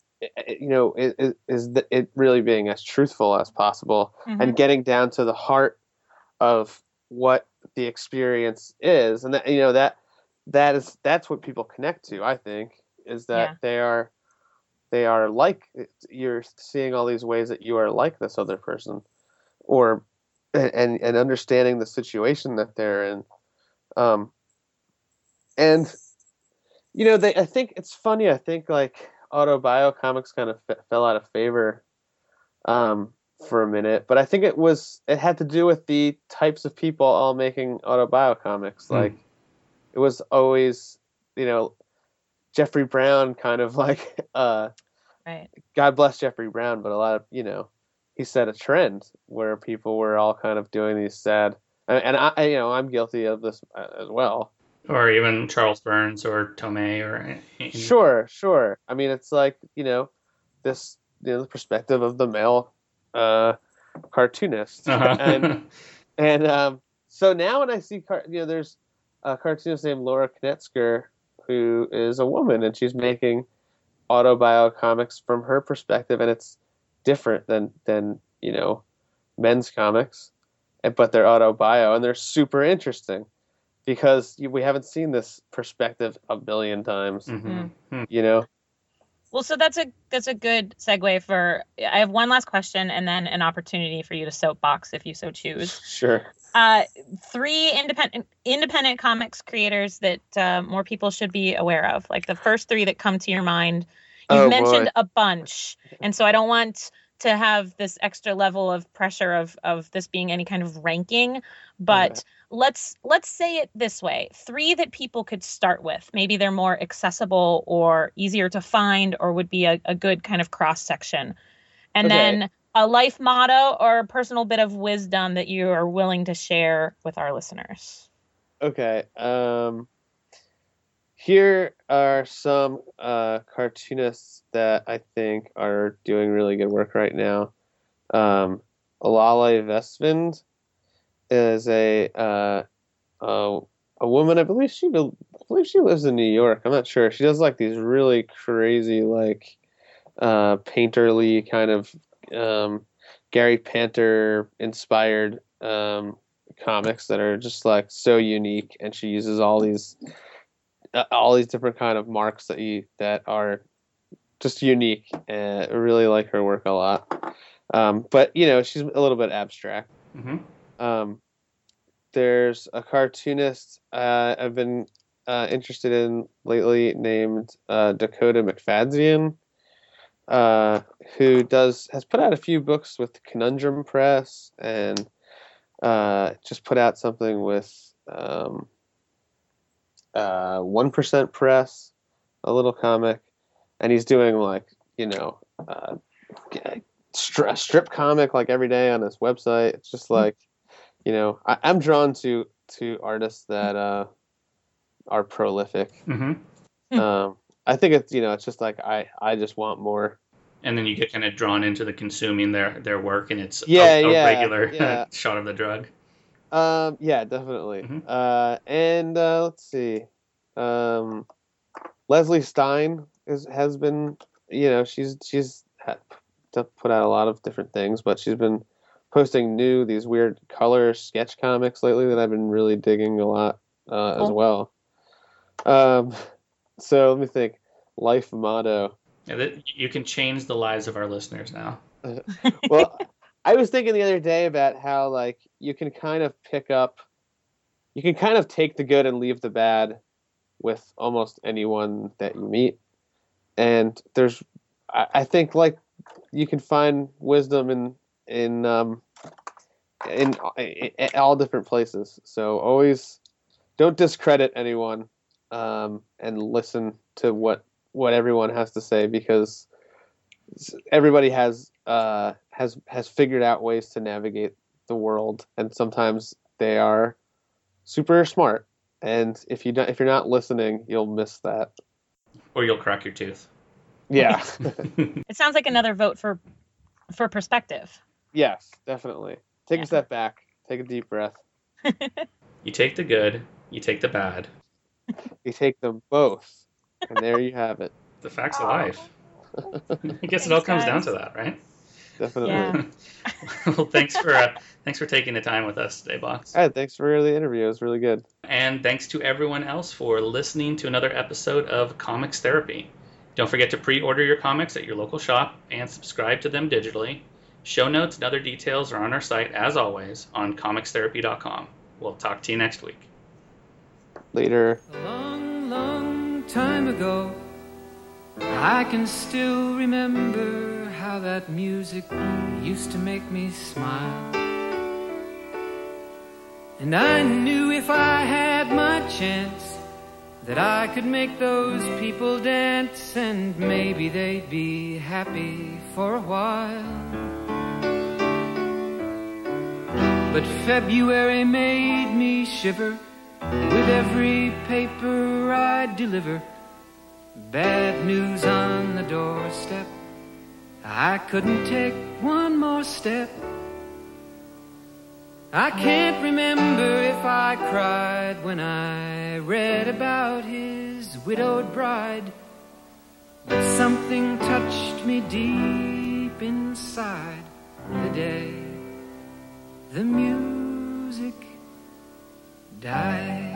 it really being as truthful as possible and getting down to the heart of what the experience is, and that's what people connect to. I think is that they are like, you're seeing all these ways that you are like this other person, or and understanding the situation that they're in, and I think it's funny. I think like autobio comics kind of fell out of favor for a minute, but I think it had to do with the types of people all making autobio comics. Like it was always, Jeffrey Brown kind of like, right. God bless Jeffrey Brown, but a lot of, he set a trend where people were all kind of doing these sad, and I'm guilty of this as well. Or even Charles Burns or Tomei or... Sure. I mean, it's like, this, the perspective of the male cartoonist. Uh-huh. And so now when I see, there's a cartoonist named Laura Knetzger, who is a woman, and she's making autobio comics from her perspective, and it's different than men's comics, but they're autobio, and they're super interesting. Because we haven't seen this perspective a billion times, Well, so that's a good segue for. I have one last question, and then an opportunity for you to soapbox if you so choose. Sure. 3 independent comics creators that more people should be aware of. Like the first 3 that come to your mind. You've mentioned a bunch, and so I don't want to have this extra level of pressure of this being any kind of ranking, but let's say it this way: 3 that people could start with. Maybe they're more accessible or easier to find, or would be a good kind of cross section. And then a life motto or a personal bit of wisdom that you are willing to share with our listeners. Okay. Here are some cartoonists that I think are doing really good work right now. Alala Vestvind is a woman. I believe she lives in New York. I'm not sure. She does like these really crazy, like painterly kind of Gary Panter inspired comics that are just like so unique, and she uses all these different kind of marks that are just unique, and I really like her work a lot. But she's a little bit abstract. There's a cartoonist I've been interested in lately named Dakota McFadzean, who has put out a few books with Conundrum Press, and just put out something with 1% Press, a little comic, and he's doing like strip comic like every day on his website. It's just like I'm drawn to artists that are prolific. I think it's it's just like I just want more. And then you get kind of drawn into the consuming their work, and it's a regular shot of the drug. Yeah, definitely. And let's see. Leslie Stein has been, she's put out a lot of different things, but she's been posting these weird color sketch comics lately that I've been really digging a lot as well. So let me think. Life motto. Yeah, you can change the lives of our listeners now. Well, I was thinking the other day about how like you can kind of take the good and leave the bad with almost anyone that you meet. And I think like you can find wisdom in all different places. So always don't discredit anyone, and listen to what everyone has to say, because everybody has figured out ways to navigate the world, and sometimes they are super smart. And if you're not listening, you'll miss that, or you'll crack your tooth. Yeah. It sounds like another vote for perspective. Yes, definitely. Take a step back. Take a deep breath. You take the good, you take the bad. You take them both, and there you have it. The facts of life. I guess it all comes down to that, right? Definitely. Yeah. Well, thanks for taking the time with us today, Box. All right, thanks for the interview. It was really good. And thanks to everyone else for listening to another episode of Comics Therapy. Don't forget to pre-order your comics at your local shop and subscribe to them digitally. Show notes and other details are on our site, as always, on comicstherapy.com. We'll talk to you next week. Later. A long, long time ago, I can still remember how that music used to make me smile. And I knew if I had my chance that I could make those people dance, and maybe they'd be happy for a while. But February made me shiver with every paper I deliver. Bad news on the doorstep, I couldn't take one more step. I can't remember if I cried when I read about his widowed bride, but something touched me deep inside the day the music died.